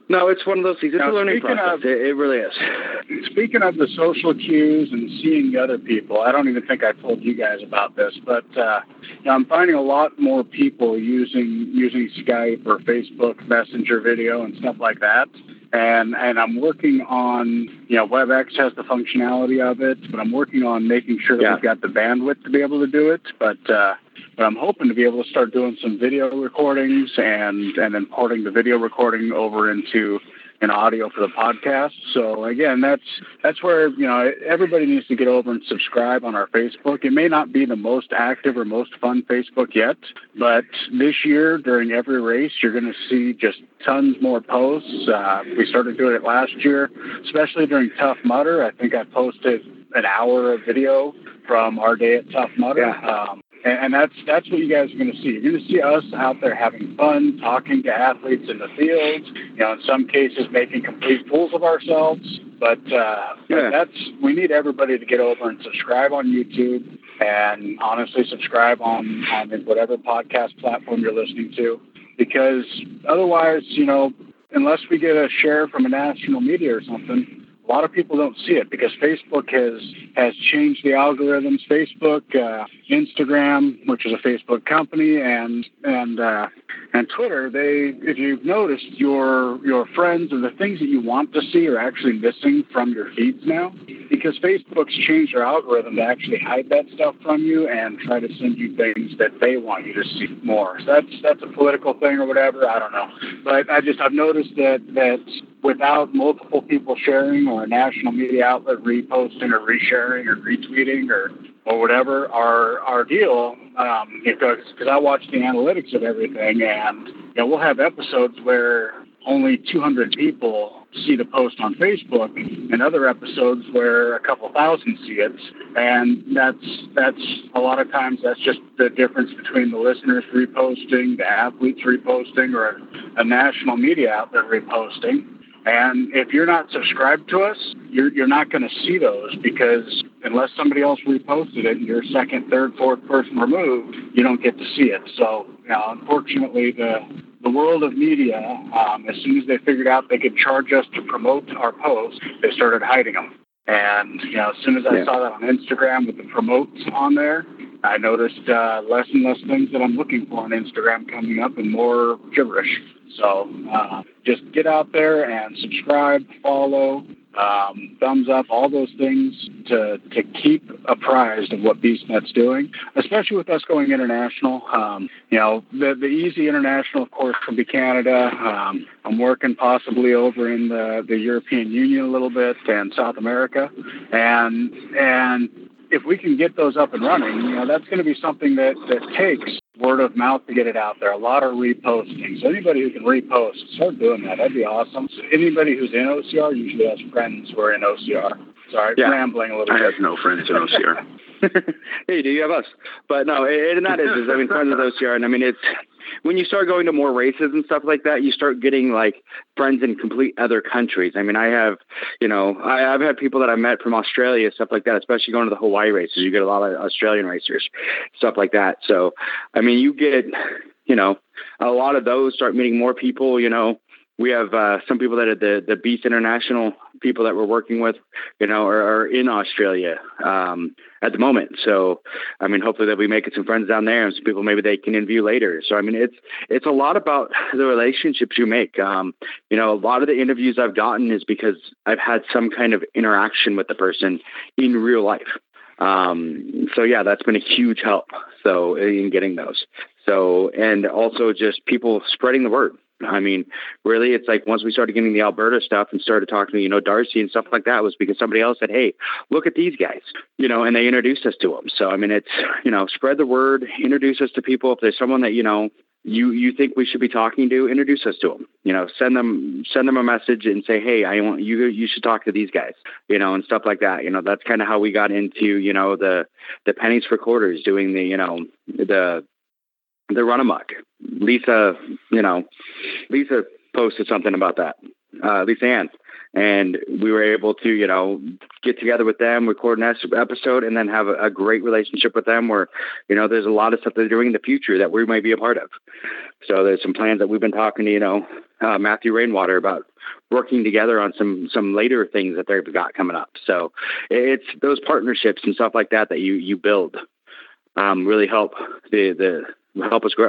No, it's one of those things. It's now, a learning process. Of, it, it really is. Speaking of the social cues and seeing the other people, I don't even think I told you guys about this, but uh, you know, I'm finding a lot more people using using Skype or Facebook Messenger video and stuff like that. And and I'm working on, you know, WebEx has the functionality of it, but I'm working on making sure that yeah. we've got the bandwidth to be able to do it. But uh, but I'm hoping to be able to start doing some video recordings and, and then porting the video recording over into an audio for the podcast. So again, that's that's where, you know, everybody needs to get over and subscribe on our Facebook. It may not be the most active or most fun Facebook yet, but this year during every race, you're going to see just tons more posts. Uh, we started doing it last year, especially during Tough Mudder. I think I posted an hour of video from our day at Tough Mudder. Yeah. Um, And, and that's that's what you guys are going to see. You're going to see us out there having fun, talking to athletes in the field. You know, in some cases, making complete fools of ourselves. But, uh, yeah. but that's we need everybody to get over and subscribe on YouTube, and honestly, subscribe on on whatever podcast platform you're listening to, because otherwise, you know, unless we get a share from a national media or something, a lot of people don't see it because Facebook has has changed the algorithms. Facebook, uh, Instagram, which is a Facebook company, and and uh, and Twitter. They, if you've noticed, your your friends and the things that you want to see are actually missing from your feeds now, because Facebook's changed their algorithm to actually hide that stuff from you and try to send you things that they want you to see more. So that's that's a political thing or whatever. I don't know, but I just I've noticed that that. without multiple people sharing or a national media outlet reposting or resharing or retweeting or, or whatever, our our deal, um, because because I watch the analytics of everything, and you know, we'll have episodes where only two hundred people see the post on Facebook, and other episodes where a couple thousand see it, and that's that's a lot of times that's just the difference between the listeners reposting, the athletes reposting, or a, a national media outlet reposting. And if you're not subscribed to us, you're you're not going to see those, because unless somebody else reposted it and you're second, third, fourth person removed, you don't get to see it. So, you know, unfortunately, the the world of media, um, as soon as they figured out they could charge us to promote our posts, they started hiding them. And, you know, as soon as I yeah. saw that on Instagram with the promotes on there, I noticed uh, less and less things that I'm looking for on Instagram coming up and more gibberish. So uh, just get out there and subscribe, follow, um, thumbs up, all those things to to keep apprised of what BeastNet's doing, especially with us going international. Um, you know, the, the easy international, of course, will be Canada. Um, I'm working possibly over in the, the European Union a little bit and South America. And and if we can get those up and running, you know, that's going to be something that, that takes word of mouth to get it out there. A lot of reposting. So anybody who can repost, start doing that. That'd be awesome. So anybody who's in O C R usually has friends who are in O C R. Sorry, yeah. rambling a little I bit. I have no friends in O C R. Hey, do you have us? But no, it, and that is, is, I mean, friends with O C R, and I mean, it's, when you start going to more races and stuff like that, you start getting like friends in complete other countries. I mean, I have, you know, I, I've had people that I met from Australia, stuff like that, especially going to the Hawaii races. You get a lot of Australian racers, stuff like that. So, I mean, you get, you know, a lot of those, start meeting more people. You know, we have uh, some people that are the, the Beast International people that we're working with, you know, are, are in Australia um, at the moment. So, I mean, hopefully they'll be making some friends down there and some people maybe they can interview later. So, I mean, it's it's a lot about the relationships you make. Um, you know, a lot of the interviews I've gotten is because I've had some kind of interaction with the person in real life. Um, so, yeah, that's been a huge help. So, in getting those. So, and also just people spreading the word. I mean, really, it's like once we started getting the Alberta stuff and started talking to, you know, Darcy and stuff like that, was because somebody else said, hey, look at these guys, you know, and they introduced us to them. So, I mean, it's, you know, spread the word, introduce us to people. If there's someone that, you know, you, you think we should be talking to, introduce us to them, you know, send them, send them a message and say, hey, I want you, you should talk to these guys, you know, and stuff like that. You know, that's kind of how we got into, you know, the, the pennies for quarters, doing the, you know, the, the run amok. Lisa, you know, Lisa posted something about that. Uh, Lisa Ann, And we were able to, you know, get together with them, record an episode, and then have a, a great relationship with them where, you know, there's a lot of stuff they're doing in the future that we might be a part of. So there's some plans that we've been talking to, you know, uh, Matthew Rainwater about working together on some, some later things that they've got coming up. So it's those partnerships and stuff like that that you, you build um, really help the, the help us grow.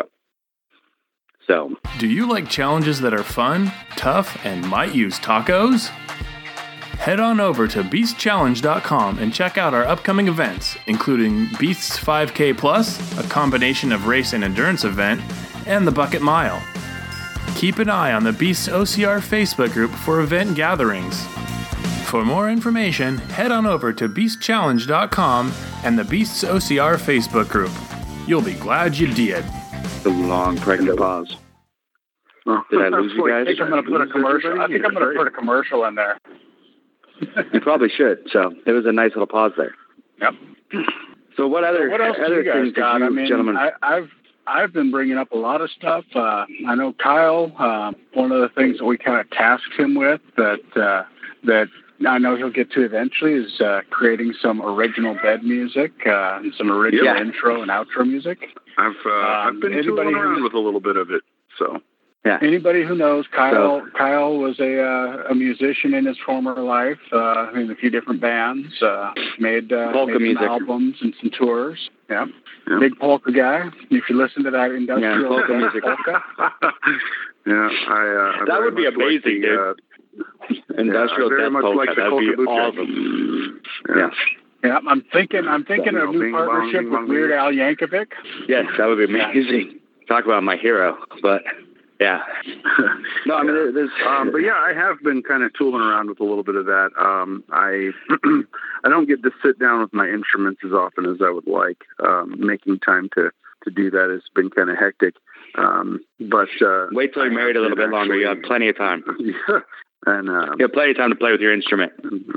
So, do you like challenges that are fun, tough, and might use tacos? Head on over to beast challenge dot com and check out our upcoming events, including Beasts five K Plus, a combination of race and endurance event, and the Bucket Mile. Keep an eye on the Beasts O C R Facebook group for event gatherings. For more information, head on over to beast challenge dot com and the Beasts O C R Facebook group. You'll be glad you did. The long pregnant pause. Did I lose you guys? I think I'm going to put a commercial. I think I'm going to put a commercial in there. You probably should. So it was a nice little pause there. Yep. So what other so what else other do you guys things got? you, I mean, gentlemen? I, I've I've been bringing up a lot of stuff. Uh, I know Kyle. Uh, one of the things that we kind of tasked him with that uh, that I know he'll get to eventually is uh, creating some original bed music uh, and some original yeah. intro and outro music. I've uh, Um, I've been anybody tooling around who- with a little bit of it, so yeah. Anybody who knows Kyle, So- Kyle was a uh, a musician in his former life uh, in a few different bands. Uh, made uh, Polka made some music. albums and some tours. Yeah, Yeah. big polka guy. If you listen to that industrial Yeah, polka music. polka, yeah, I. Uh, I That would very be much like amazing, the, dude. Uh, Industrial yeah, I very death much polka. like the That'd be polka awesome. yeah. Yeah. yeah, I'm thinking I'm thinking You of know, a new bing bong, partnership bing with bong, Weird bing. Al Yankovic. Yes, that would be amazing. Talk about my hero, but yeah. No, I mean there- there's. Um, but yeah, I have been kind of tooling around with a little bit of that. Um, I I don't get to sit down with my instruments as often as I would like. Um, making time to, to do that has been kind of hectic. Um, but uh, Wait till you're I married a have little been bit longer. You have actually- plenty of time. yeah, and um, You have plenty of time to play with your instrument.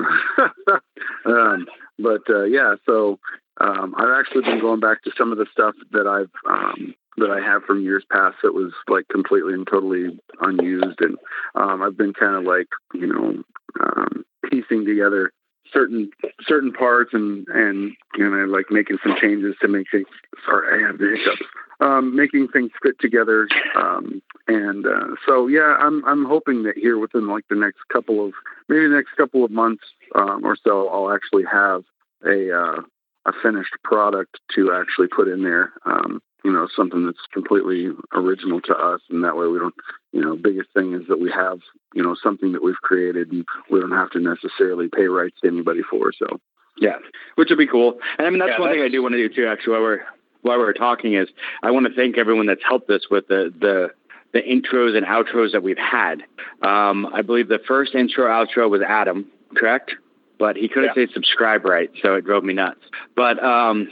um, but uh, yeah, so um, I've actually been going back to some of the stuff that I've um, that I have from years past that was like completely and totally unused, and um, I've been kind of like you know um, piecing together certain certain parts and and you know like making some changes to make things. Sorry, I have the hiccups. Um, making things fit together, um, and uh, so yeah, I'm I'm hoping that here within like the next couple of maybe the next couple of months um, or so, I'll actually have a uh, a finished product to actually put in there. Um, you know, something that's completely original to us, and that way we don't. You know, biggest thing is that we have you know something that we've created, and we don't have to necessarily pay rights to anybody for. So Yeah, which would be cool. And I mean that's Yeah, one thing I that's- do want to do too. Actually, while we're while we're talking, is I want to thank everyone that's helped us with the the. the intros and outros that we've had. Um, I believe the first intro outro was Adam, correct? But he couldn't Yeah. say subscribe right, so it drove me nuts. But um,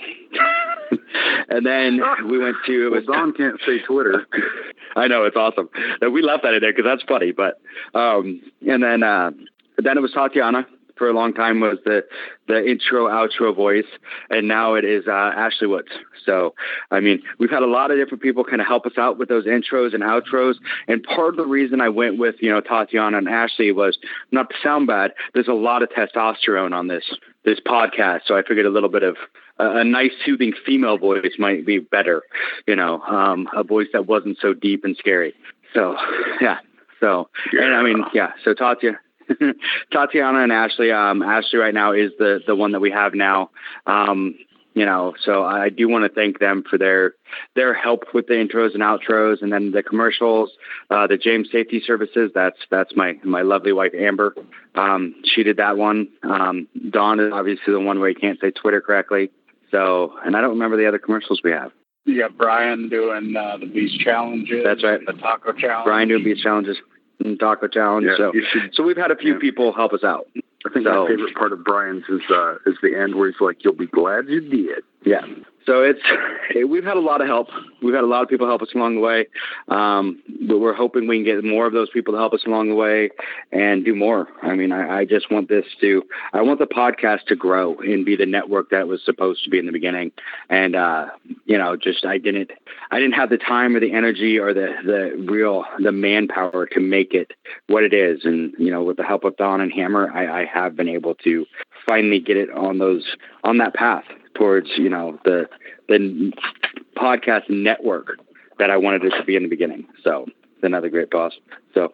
and then we went to it well, was Don can't say Twitter. I know, it's awesome. Uh, We left that in there because that's funny. But um, and then uh, then it was Tatiana. For a long time was the, the intro, outro voice, and now it is uh, Ashley Woods. So, I mean, we've had a lot of different people kind of help us out with those intros and outros, and part of the reason I went with, you know, Tatiana and Ashley was, not to sound bad, there's a lot of testosterone on this this podcast, so I figured a little bit of uh, a nice, soothing female voice might be better, you know, um, a voice that wasn't so deep and scary. So, yeah. So, and I mean, yeah, so Tatiana. Tatiana and Ashley. Um, Ashley right now is the the one that we have now. Um, you know, so I do want to thank them for their their help with the intros and outros, and then the commercials. Uh, the James Safety Services. That's that's my my lovely wife Amber. Um, she did that one. Um, Dawn is obviously the one where you can't say Twitter correctly. So, and I don't remember the other commercials we have. You got Brian doing uh, the Beast Challenges. That's right. The Taco Challenge. Brian doing beach challenges. Taco Challenge. Yeah, so, you should- so we've had a few yeah. people help us out. I think So- my favorite part of Brian's is uh, is the end where he's like, "You'll be glad you did." Yeah. So it's we've had a lot of help. We've had a lot of people help us along the way, um, but we're hoping we can get more of those people to help us along the way and do more. I mean, I, I just want this to, I want the podcast to grow and be the network that it was supposed to be in the beginning. And uh, you know, just I didn't, I didn't have the time or the energy or the the real the manpower to make it what it is. And you know, with the help of Don and Hammer, I, I have been able to finally get it on those on that path towards, you know, the the podcast network that I wanted it to be in the beginning. So it's another great boss. So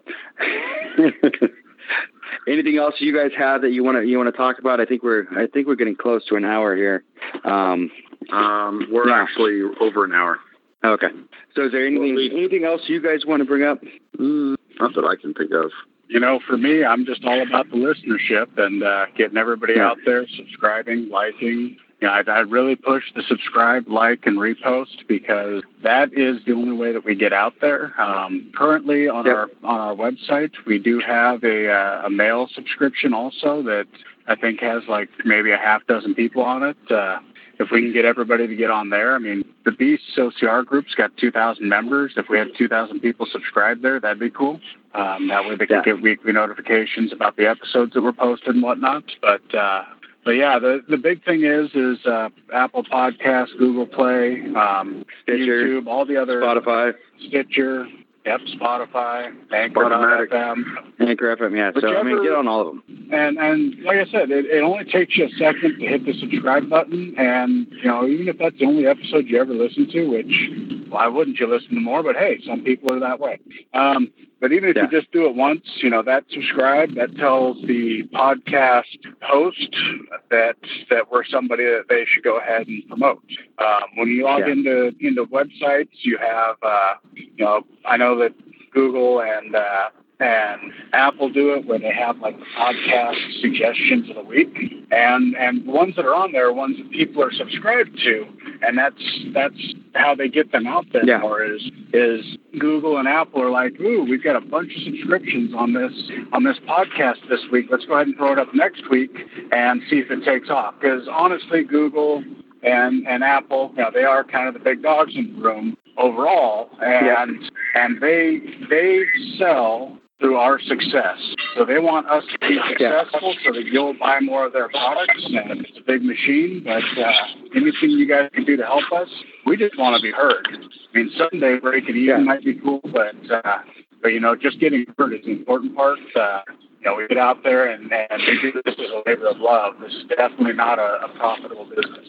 anything else you guys have that you want to you want to talk about? I think we're I think we're getting close to an hour here. Um, um, we're yeah. actually over an hour. Okay. So is there anything anything else you guys want to bring up? Mm, not that I can think of. You know, for me, I'm just all about the listenership and uh, getting everybody yeah. out there, subscribing, liking. You know, I'd, I'd really push the subscribe, like, and repost because that is the only way that we get out there. Um, currently on yep. our on our website, we do have a, uh, a mail subscription also that I think has like maybe a half dozen people on it. Uh, if we can get everybody to get on there, I mean, the Beasts O C R group's got two thousand members. If we had two thousand people subscribed there, that'd be cool. Um, that way they can yeah. get weekly notifications about the episodes that were posted and whatnot. But uh, But yeah, the, the big thing is is uh, Apple Podcasts, Google Play, um, Stitcher, YouTube, all the other Spotify, Stitcher, yep, Spotify, Anchor F M, Anchor F M, yeah. Whichever, so I mean, get on all of them. And and like I said, it, it only takes you a second to hit the subscribe button, and you know, even if that's the only episode you ever listen to, which why wouldn't you listen to more? But hey, some people are that way. Um, But even if yeah. you just do it once, you know, that subscribe, that tells the podcast host that that we're somebody that they should go ahead and promote. Um, when you log yeah. into into websites, you have, uh, you know, I know that Google and uh, and Apple do it where they have like the podcast suggestions of the week, and and the ones that are on there are ones that people are subscribed to, and that's that's how they get them out there. Yeah. Or is is Google and Apple are like, ooh, we've got a bunch of subscriptions on this on this podcast this week. Let's go ahead and throw it up next week and see if it takes off. Because honestly, Google and and Apple, you know, they are kind of the big dogs in the room overall, and yeah. and they they sell through our success. So they want us to be successful yeah. so that you'll buy more of their products. And it's a big machine, but uh, anything you guys can do to help us, we just want to be heard. I mean, someday breaking even yeah. might be cool, but, uh, but, you know, just getting heard is the important part. Uh, you know, we get out there and, and we do this as a labor of love. This is definitely not a, a profitable business.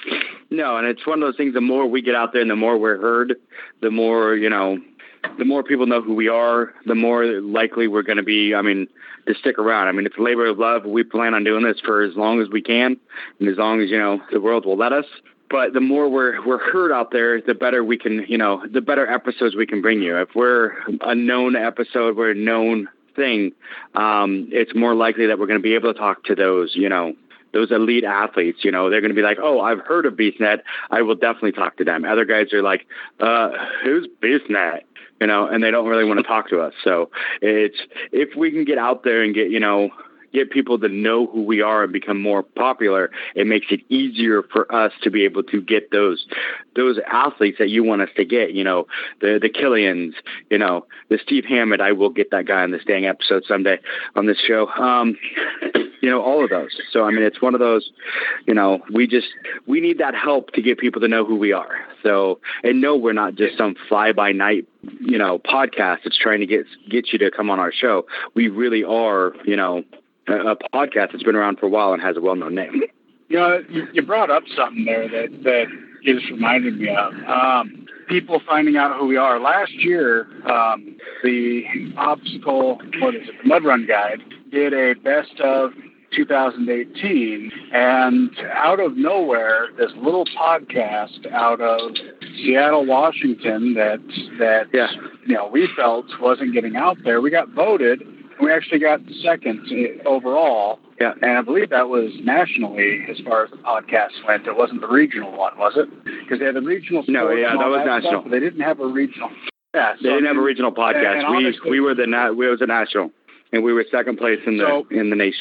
No, and it's one of those things, the more we get out there and the more we're heard, the more, you know, the more people know who we are, the more likely we're going to be, I mean, to stick around. I mean, it's a labor of love. We plan on doing this for as long as we can and as long as, you know, the world will let us. But the more we're we're heard out there, the better we can, you know, the better episodes we can bring you. If we're a known episode, we're a known thing, um, it's more likely that we're going to be able to talk to those, you know, those elite athletes. You know, they're going to be like, oh, I've heard of BeastNet. I will definitely talk to them. Other guys are like, uh, who's BeastNet? You know, and they don't really want to talk to us. So it's, if we can get out there and get, you know, get people to know who we are and become more popular, it makes it easier for us to be able to get those those athletes that you want us to get, you know, the the Killians, you know, the Steve Hammond. I will get that guy on this dang episode someday on this show. Um, you know, all of those. So, I mean, it's one of those, you know, we just, we need that help to get people to know who we are. So, and no, we're not just some fly by night, you know, podcast that's trying to get, get you to come on our show. We really are, you know, a, a podcast that's been around for a while and has a well-known name. You know, you, you brought up something there that, that you just reminded me of. Um, people finding out who we are. Last year, um, the obstacle, what is it, the Mud Run Guide, did a best of two thousand eighteen, and out of nowhere, this little podcast out of Seattle, Washington, that that yeah. you know we felt wasn't getting out there. We got voted, and we actually got second overall. Yeah, and I believe that was nationally as far as the podcast went. It wasn't the regional one, was it? Because they had the regional. No, yeah, that was that national. Stuff, but they didn't have a regional. Yeah, so they didn't I mean, have a regional podcast. And, and we honestly, we were the na- we was a national, and we were second place in the so, in the nation.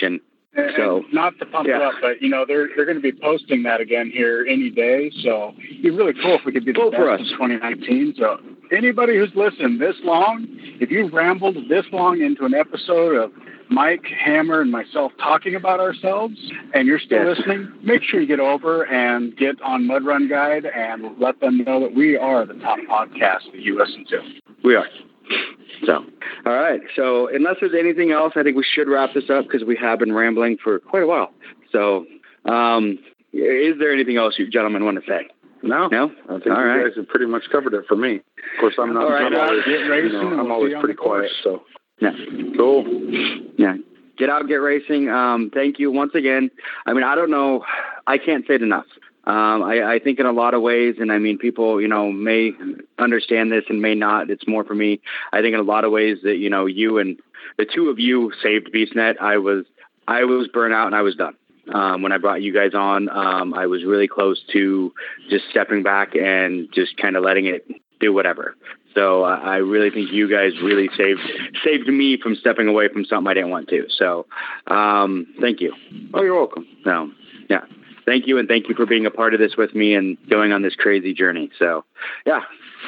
And So not to pump yeah. it up, but you know they're they're going to be posting that again here any day. So it'd be really cool if we could be the Cool best for us. of twenty nineteen. So anybody who's listened this long, if you've rambled this long into an episode of Mike, Hammer, and myself talking about ourselves, and you're still Yes. listening, make sure you get over and get on Mud Run Guide and let them know that we are the top podcast that you listen to. We are. So, all right. So, unless there's anything else, I think we should wrap this up because we have been rambling for quite a while. So, um, is there anything else you gentlemen want to say? No, No? I think All you right. guys have pretty much covered it for me. Of course, I'm not. All right, I'm guys, always, get racing you know, and I'm we'll always see you on pretty the course. quiet. So Yeah. cool. Yeah. Get out, get racing. Um, thank you once again. I mean, I don't know. I can't say it enough. Um, I, I think in a lot of ways, and I mean, people, you know, may understand this and may not. It's more for me. I think in a lot of ways that, you know, you and the two of you saved BeastNet. I was, I was burnt out and I was done. Um, when I brought you guys on, um, I was really close to just stepping back and just kind of letting it do whatever. So uh, I really think you guys really saved saved me from stepping away from something I didn't want to. So um, thank you. Oh, you're welcome. So yeah, thank you, and thank you for being a part of this with me and going on this crazy journey. So yeah,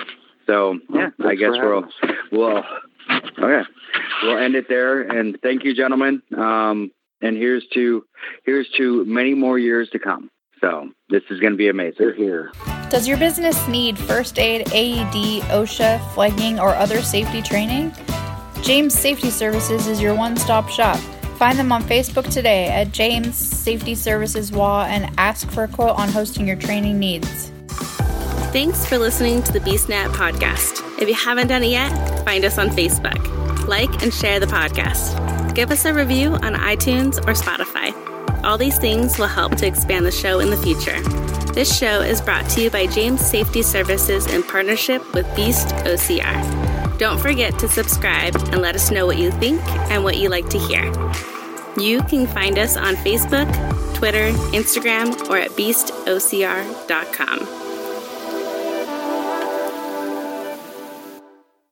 so yeah, Well, I guess for we'll we'll okay, we'll end it there. And thank you, gentlemen. Um, and here's to here's to many more years to come. So this is going to be amazing. They're here. Does your business need first aid, A E D, OSHA, flagging, or other safety training? James Safety Services is your one-stop shop. Find them on Facebook today at James Safety Services W A and ask for a quote on hosting your training needs. Thanks for listening to the BeastNet podcast. If you haven't done it yet, find us on Facebook. Like and share the podcast. Give us a review on iTunes or Spotify. All these things will help to expand the show in the future. This show is brought to you by James Safety Services in partnership with Beast O C R. Don't forget to subscribe and let us know what you think and what you like to hear. You can find us on Facebook, Twitter, Instagram, or at beast O C R dot com.